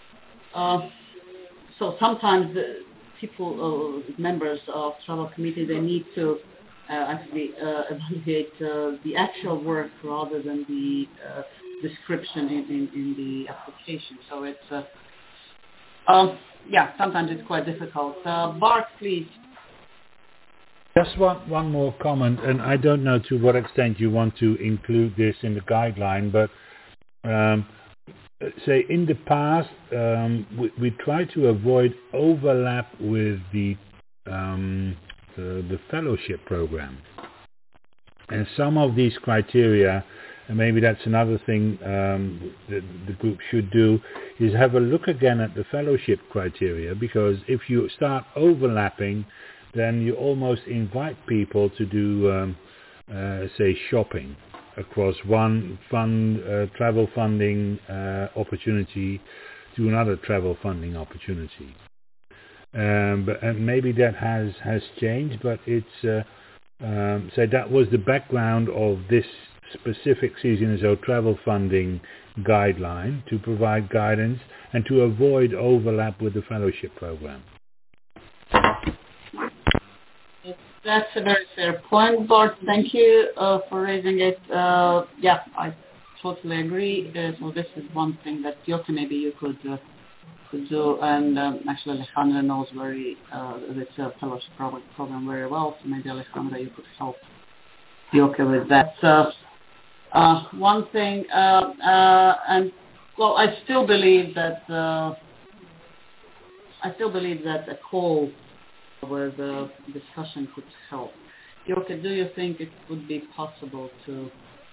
So sometimes people, members of travel committee, they need to actually evaluate the actual work rather than the description in the application. So it's sometimes it's quite difficult. Bart, please. Just one more comment, and I don't know to what extent you want to include this in the guideline, but say in the past, we try to avoid overlap with the fellowship program, and some of these criteria, and maybe that's another thing that the group should do, is have a look again at the fellowship criteria, because if you start overlapping, then you almost invite people to do, say, shopping across one travel funding opportunity to another travel funding opportunity. But maybe that has changed, but it's so that was the background of this specific CCNSO travel funding guideline, to provide guidance and to avoid overlap with the fellowship program. That's a very fair point, Bart. Thank you for raising it. Yeah, I totally agree. So this is one thing that Jocke, maybe you could do, and actually Alejandra knows this fellowship program very well, so maybe Alejandra, you could help Jocke with that. One thing, and well, I still believe that a call where the discussion could help. Jocke, do you think it would be possible to?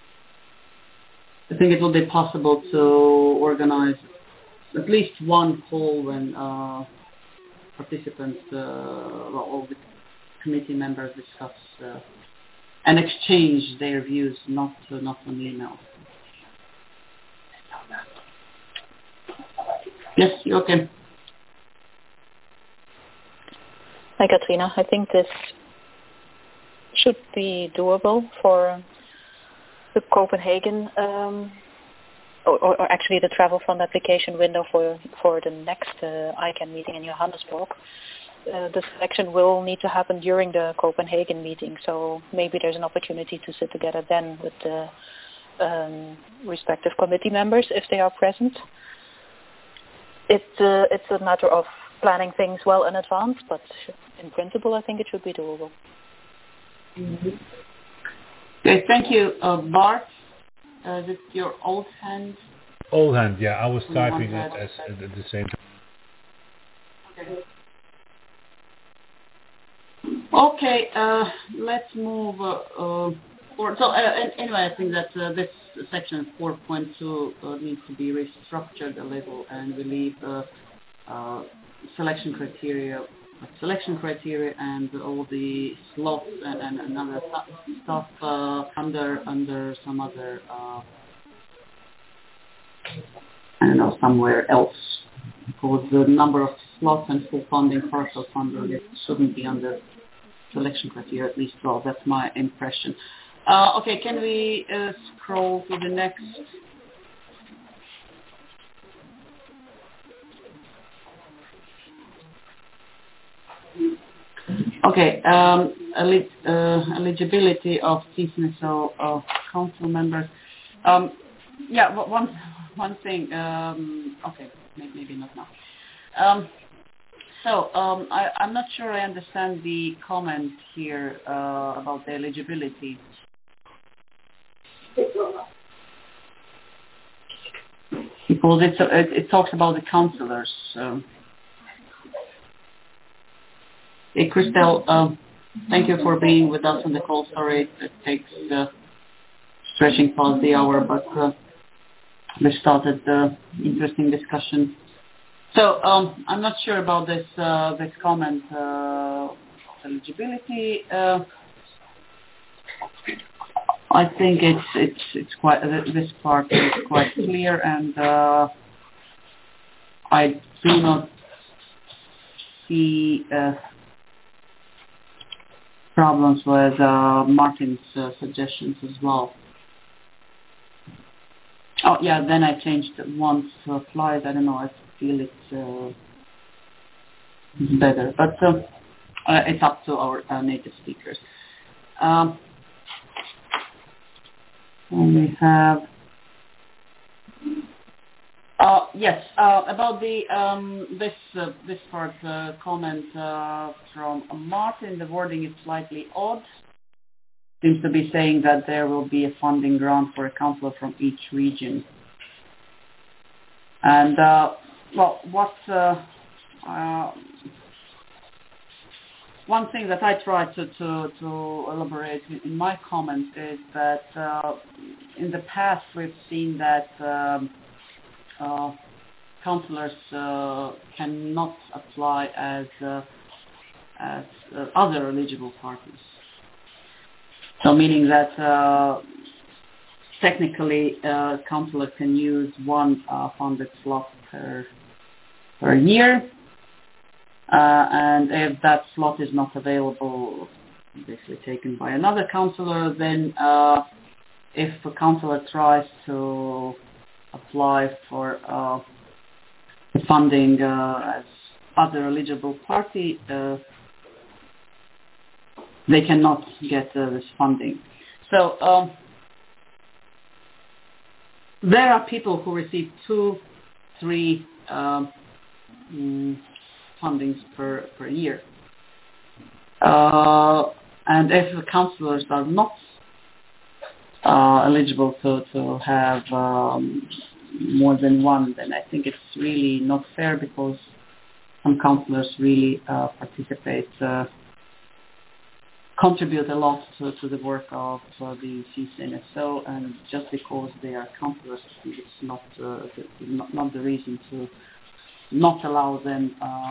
I think it would be possible to organize at least one call when participants, all the committee members discuss and exchange their views, not on email. Yes, Jocke. Hi, Katrina. I think this should be doable for the Copenhagen, or actually the travel fund application window for the next ICANN meeting in Johannesburg. The selection will need to happen during the Copenhagen meeting, so maybe there's an opportunity to sit together then with the respective committee members if they are present. It's a matter of planning things well in advance, but in principle I think it should be doable. Mm-hmm. Okay, thank you. Bart, is it your old hand? Old hand, yeah, I was typing it at the same time. Okay, let's move forward. So anyway, I think that this section 4.2 needs to be restructured a little, and we leave selection criteria and all the slots and other stuff under some other I don't know, somewhere else, because the number of slots and full funding, partial funding, it shouldn't be under selection criteria, at least. Well, that's my impression. Okay, can we scroll to the next? Okay, eligibility of CCNSO of council members. Yeah, one thing. Okay, maybe not now. So I'm not sure I understand the comment here about the eligibility. Because it talks about the councillors. Hey, Christelle, thank you for being with us on the call. Sorry it takes stretching past the hour, but we started the interesting discussion. So I'm not sure about this comment eligibility. I think it's quite this part is quite clear, and I do not see problems with Martin's suggestions as well. Oh yeah, then I changed once slide. I don't know. I feel it's better, but it's up to our native speakers. And we have yes about the this part comment from Martin. The wording is slightly odd. Seems to be saying that there will be a funding grant for a councillor from each region. And one thing that I try to elaborate in my comments is that in the past we've seen that councillors cannot apply as other eligible parties. So meaning that technically councillor can use one funded slot per year. And if that slot is not available, basically taken by another councillor, then if a councillor tries to apply for funding as other eligible party, they cannot get this funding. So there are people who receive 2, 3 fundings per year. And if the councillors are not eligible to have more than one, then I think it's really not fair, because some councillors really contribute a lot to the work of the CCNSO, and just because they are councillors, I think it's not the reason to not allow them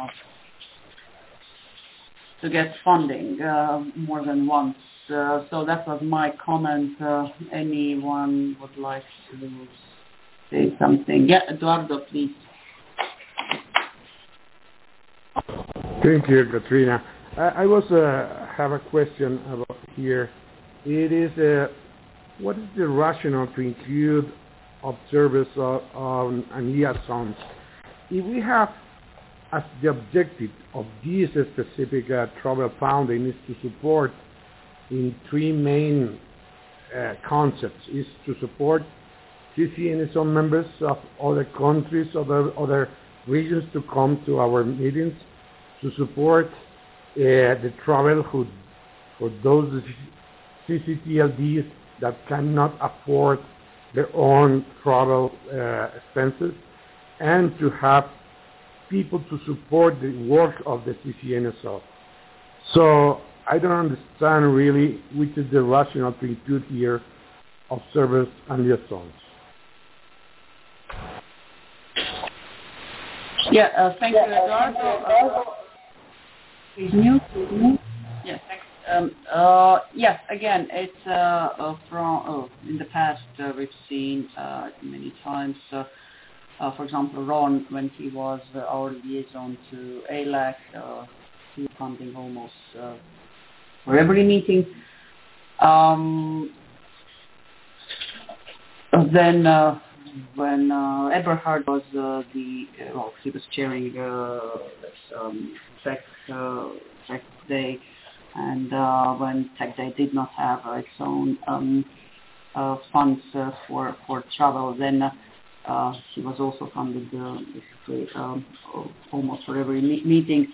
to get funding more than once. So that was my comment. Anyone would like to say something? Yeah, Eduardo, please. Thank you, Katrina. I have a question about here. It is what is the rationale to include observers and liaisons? If we have as the objective of this specific travel funding is to support in 3 main concepts, is to support CCNSO members of other countries, other regions to come to our meetings, to support the travel for those CCTLDs that cannot afford their own travel expenses, and to have people to support the work of the CCNSO. So I don't understand really which is the rationale to include here observers and liaisons. Yeah, thank you, Eduardo. Please mute. Yes, thanks. Yes, again, it's from in the past we've seen many times. For example, Ron, when he was our liaison to ALAC, he was funding almost for every meeting. Then when Eberhard was he was chairing Tech Day, and when Tech Day did not have its own funds for travel, then he was also funded basically almost for every meeting.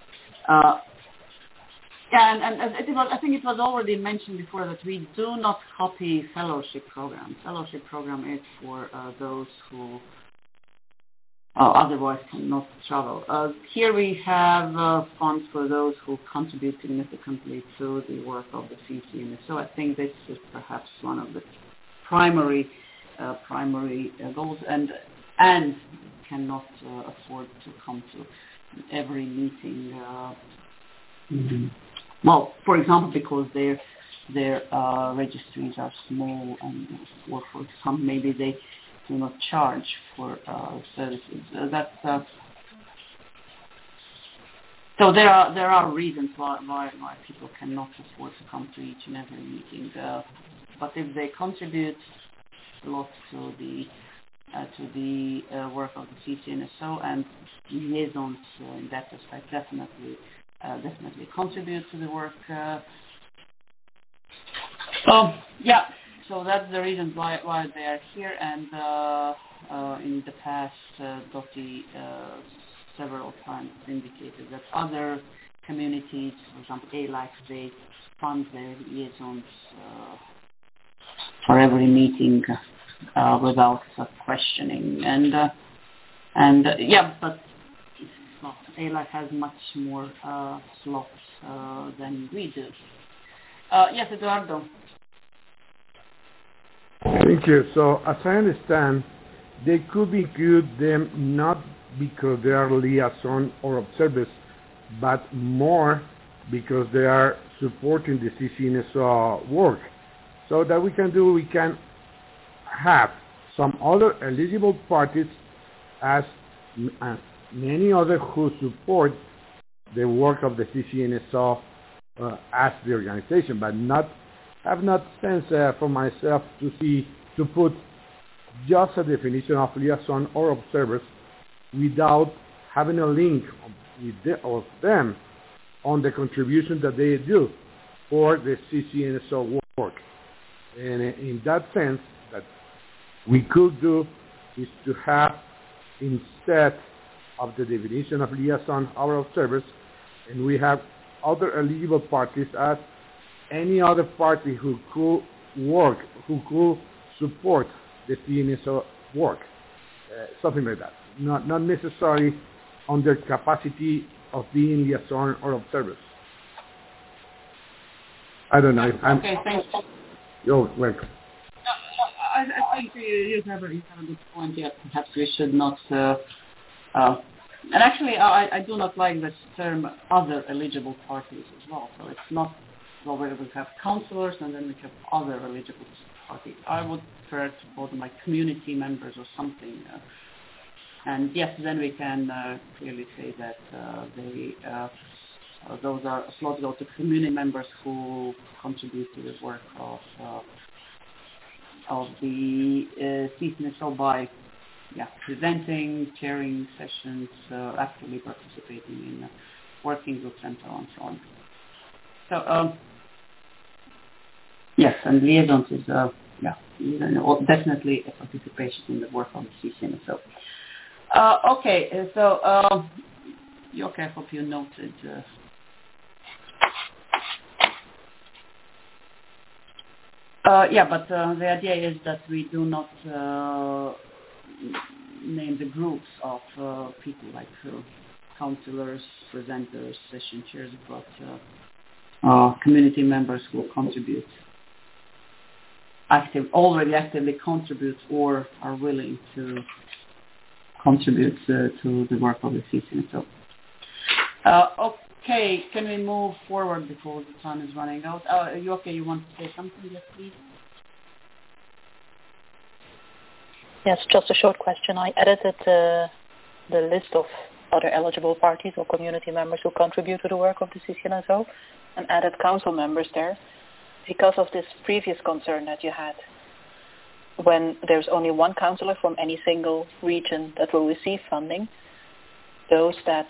And I think it was already mentioned before that we do not copy fellowship programs. Fellowship program is for those who otherwise cannot travel. Here we have funds for those who contribute significantly to the work of the CCNSO. So I think this is perhaps one of the primary goals, and cannot afford to come to every meeting. Well, for example, because their registries are small, and or for some maybe they do not charge for services. So there are reasons why people cannot afford to come to each and every meeting. But if they contribute a lot to the work of the CCNSO, and liaisons in that respect definitely contribute to the work. So that's the reason why they are here. And in the past, Dottie several times indicated that other communities, for example, ALAC, they fund their liaisons for every meeting without questioning. And And but ELAC has much more slots than we do. Yes, Eduardo. Thank you. So as I understand, they could include them not because they are liaison or observers, but more because they are supporting the CCNSO work. So that we can have some other eligible parties as many others who support the work of the CCNSO as the organization, but have not sense for myself to put just a definition of liaison or observers without having a link of them on the contribution that they do for the CCNSO work. And in that sense, that we could do is to have, instead of the definition of liaison or observers, and we have other eligible parties as any other party who could support the CNSO work, something like that. Not necessarily on their capacity of being liaison or observers. I don't know. Okay, thanks. You're welcome. I think you have a good point. Yeah, perhaps we should not. And actually, I do not like this term "other eligible parties" as well. So it's not where we have councillors and then we have other eligible parties. I would prefer to call them like community members or something. And yes, then we can clearly say that those are slots go to community members who contribute to the work of the CCNSO by presenting, chairing sessions, actively participating in working groups and so on. So yes, and liaisons is definitely a participation in the work of the CCNSO. Okay, so Joke, I hope you noted. But the idea is that we do not name the groups of people like councillors, presenters, session chairs, but community members who contribute, already actively contribute or are willing to contribute to the work of the CCNSO. Okay, can we move forward before the time is running out? Joke, you want to say something, yes, please? Yes, just a short question. I edited the list of other eligible parties or community members who contribute to the work of the CCNSO and added council members there because of this previous concern that you had. When there's only one councillor from any single region that will receive funding, those that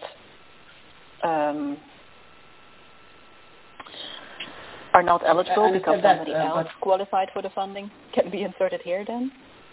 are not eligible because somebody else qualified for the funding can be inserted here then?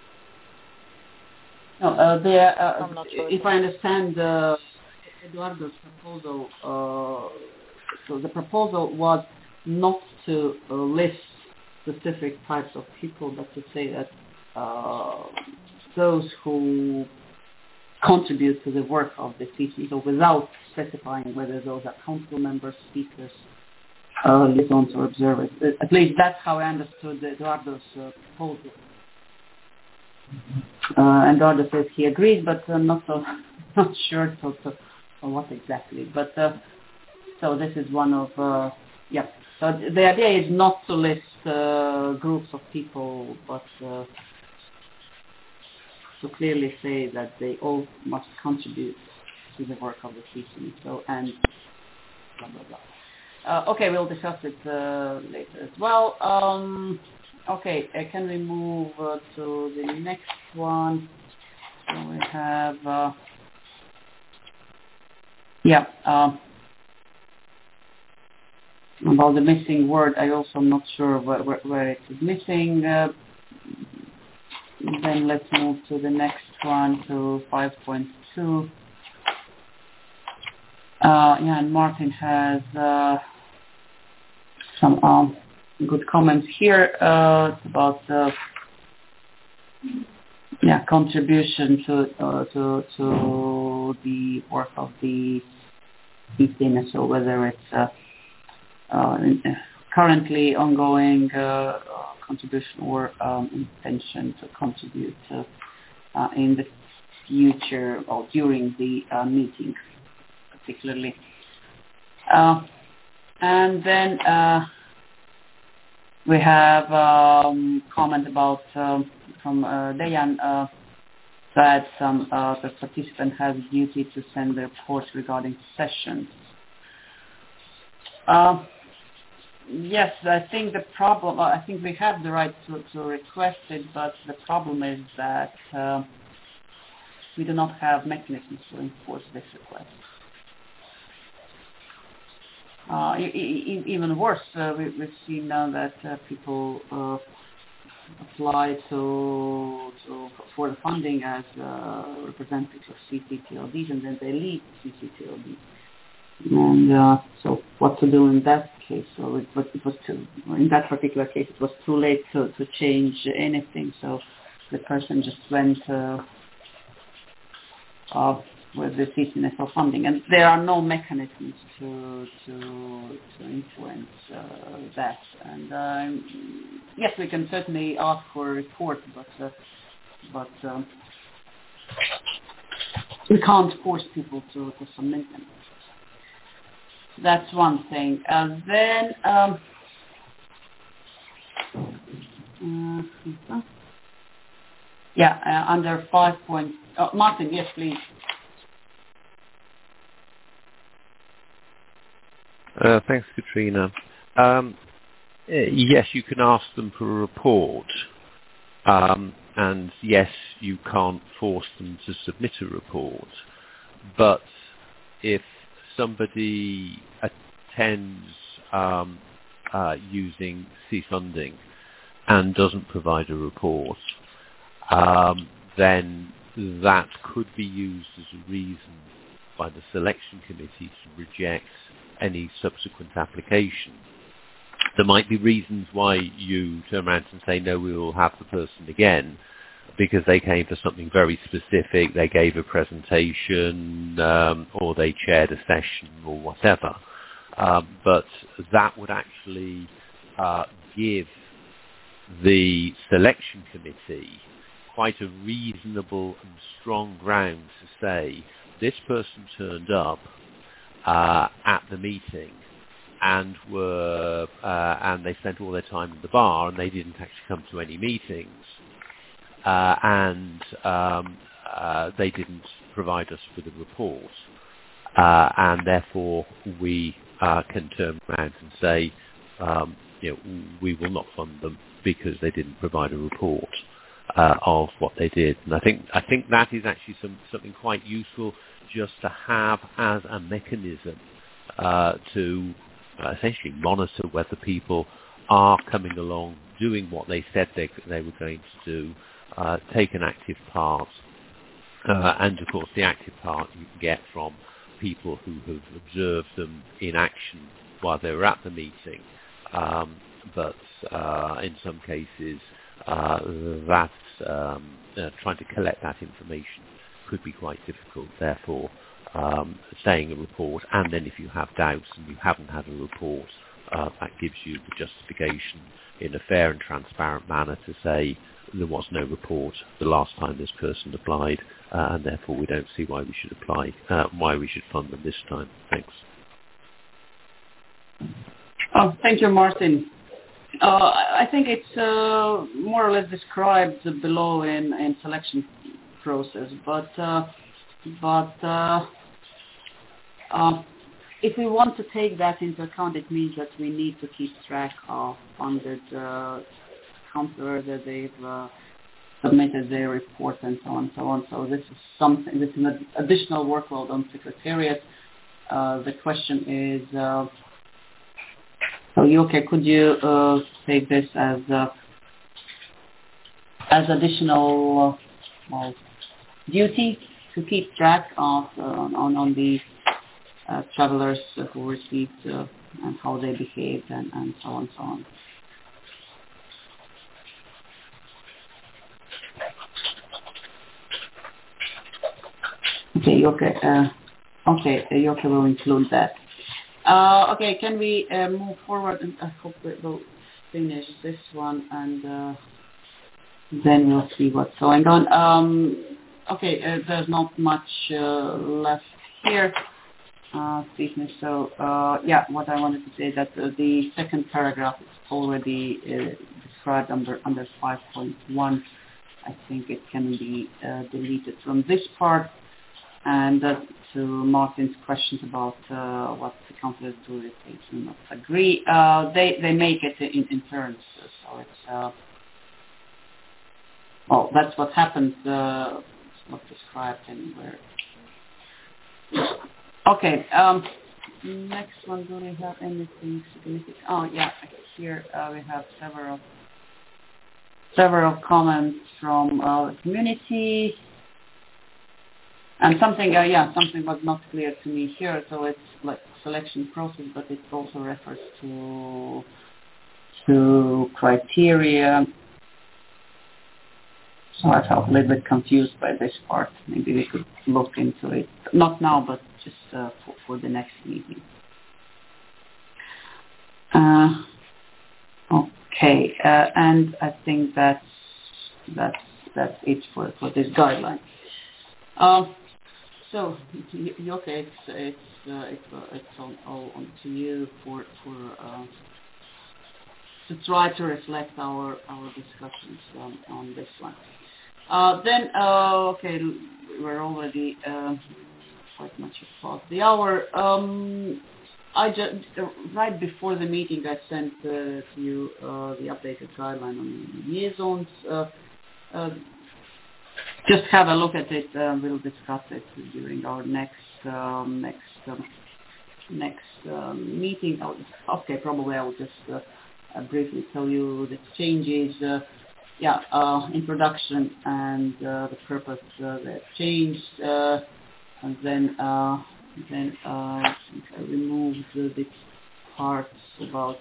No, I'm not sure. If I understand Eduardo's proposal, so the proposal was not to list specific types of people, but to say that those who contribute to the work of the CCNSO without specifying whether those are council members, speakers, liaisons or observers. At least that's how I understood Eduardo's proposal. Eduardo says he agrees, but I'm not sure to what exactly. But so this is one of So the idea is not to list groups of people, but to clearly say that they all must contribute to the work of the CCNSO and blah blah blah. Okay, we'll discuss it later as well. Okay, can we move to the next one? So we have, about the missing word. I also am not sure where it is missing. Then let's move to the next one, to 5.2. And Martin has some good comments here about contribution to the work of the CCNSO, whether it's currently ongoing contribution or intention to contribute in the future or during the meeting, particularly. And then we have comment about from Dejan that the participant has a duty to send the reports regarding sessions. Yes, I think the problem, I think we have the right to request it, but the problem is that we do not have mechanisms to enforce this request. Even worse, we've seen now that people apply for the funding as representatives of CCTLDs, and then they leave CCTLD. And so, what to do in that case? So it was in that particular case, it was too late to change anything. So the person just went with the CCNSO funding, and there are no mechanisms to influence that. And yes, we can certainly ask for a report, but we can't force people to submit them. That's one thing. Then under 5 point. Martin, yes, please. Thanks, Katrina. Yes, you can ask them for a report, and yes, you can't force them to submit a report. But if somebody attends using C-funding and doesn't provide a report, then that could be used as a reason by the selection committee to reject any subsequent application. There might be reasons why you turn around and say, no, we will have the person again, because they came for something very specific, they gave a presentation, or they chaired a session, or whatever. But that would actually give the selection committee quite a reasonable and strong ground to say, this person turned up at the meeting and they spent all their time in the bar and they didn't actually come to any meetings, and they didn't provide us with a report, and therefore we can turn around and say, we will not fund them because they didn't provide a report of what they did. And I think that is actually something quite useful just to have as a mechanism to essentially monitor whether people are coming along, doing what they said they were going to do, take an active part, and of course the active part you can get from people who have observed them in action while they were at the meeting. But in some cases, trying to collect that information could be quite difficult. Therefore, saying a report, and then if you have doubts and you haven't had a report, that gives you the justification in a fair and transparent manner to say there was no report the last time this person applied, and therefore we don't see why we should why we should fund them this time. Thanks. Thank you, Martin. I think it's more or less described below in selection process, but if we want to take that into account, it means that we need to keep track of funded accounts whether they've submitted their report and so on and so on. So this is something. This is an additional workload on Secretariat. The question is. So, Jukka, could you take this as additional duty to keep track of on the travelers who received and how they behaved and so on and so on? Okay, Joke will include that. Okay, can we move forward? And I hope we'll finish this one, and then we'll see what's going on. Okay, there's not much left here. So what I wanted to say that the second paragraph is already described under 5.1. I think it can be deleted from this part. And to Martin's questions about what the council do if they do not agree, they make it in turns. So it's that's what happens. It's not described anywhere. Okay. Next one. Do we have anything significant? Oh yeah. Here we have several comments from the community. And something was not clear to me here. So it's like selection process, but it also refers to criteria. So I felt a little bit confused by this part. Maybe we could look into it. Not now, but just for the next meeting. Okay, and I think that's it for this guideline. So, okay, it's on to you for to try to reflect our discussions on this one. Then, okay, we're already quite much past the hour. I just right before the meeting, I sent to you the updated guideline on liaisons. Just have a look at it. We'll discuss it during our next meeting. Okay, probably I will just briefly tell you the changes. Introduction and the purpose that changed, and then I think I removed the parts about.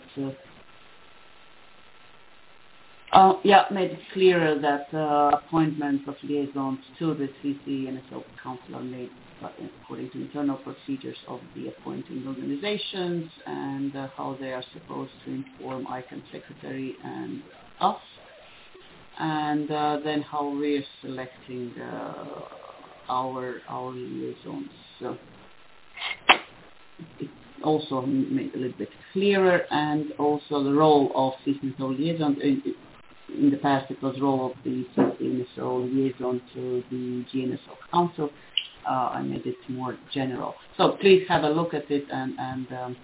Made it clearer that appointments of liaisons to the CCNSO Council are made according to internal procedures of the appointing organizations and how they are supposed to inform ICANN Secretary and us, and then how we are selecting our liaisons. So it also made a little bit clearer, and also the role of CCNSO liaison. In the past, it was role of the CCNSO liaison to the GNSO Council. I made it more general. So please have a look at it and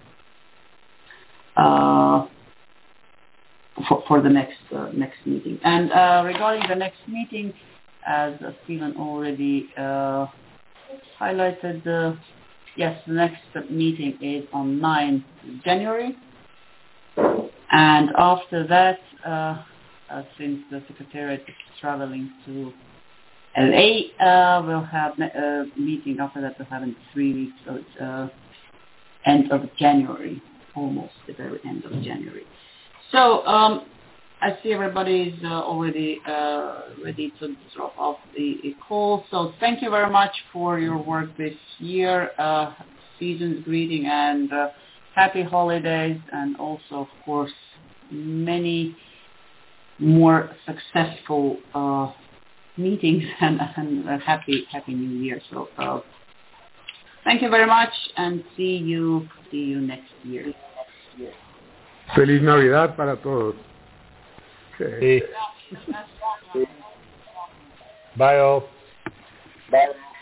for the next meeting. And regarding the next meeting, as Stephen already highlighted, yes, the next meeting is on 9 January. And after that, since the Secretariat is traveling to LA, we'll have a meeting after that. We'll have in 3 weeks, so it's end of January, almost the very end of January. So I see everybody's already ready to drop off the call. So thank you very much for your work this year. Season's greeting and happy holidays, and also, of course, many more successful meetings and a happy New Year. So thank you very much, and see you next year. Feliz Navidad para todos. Okay. Bye all. Bye.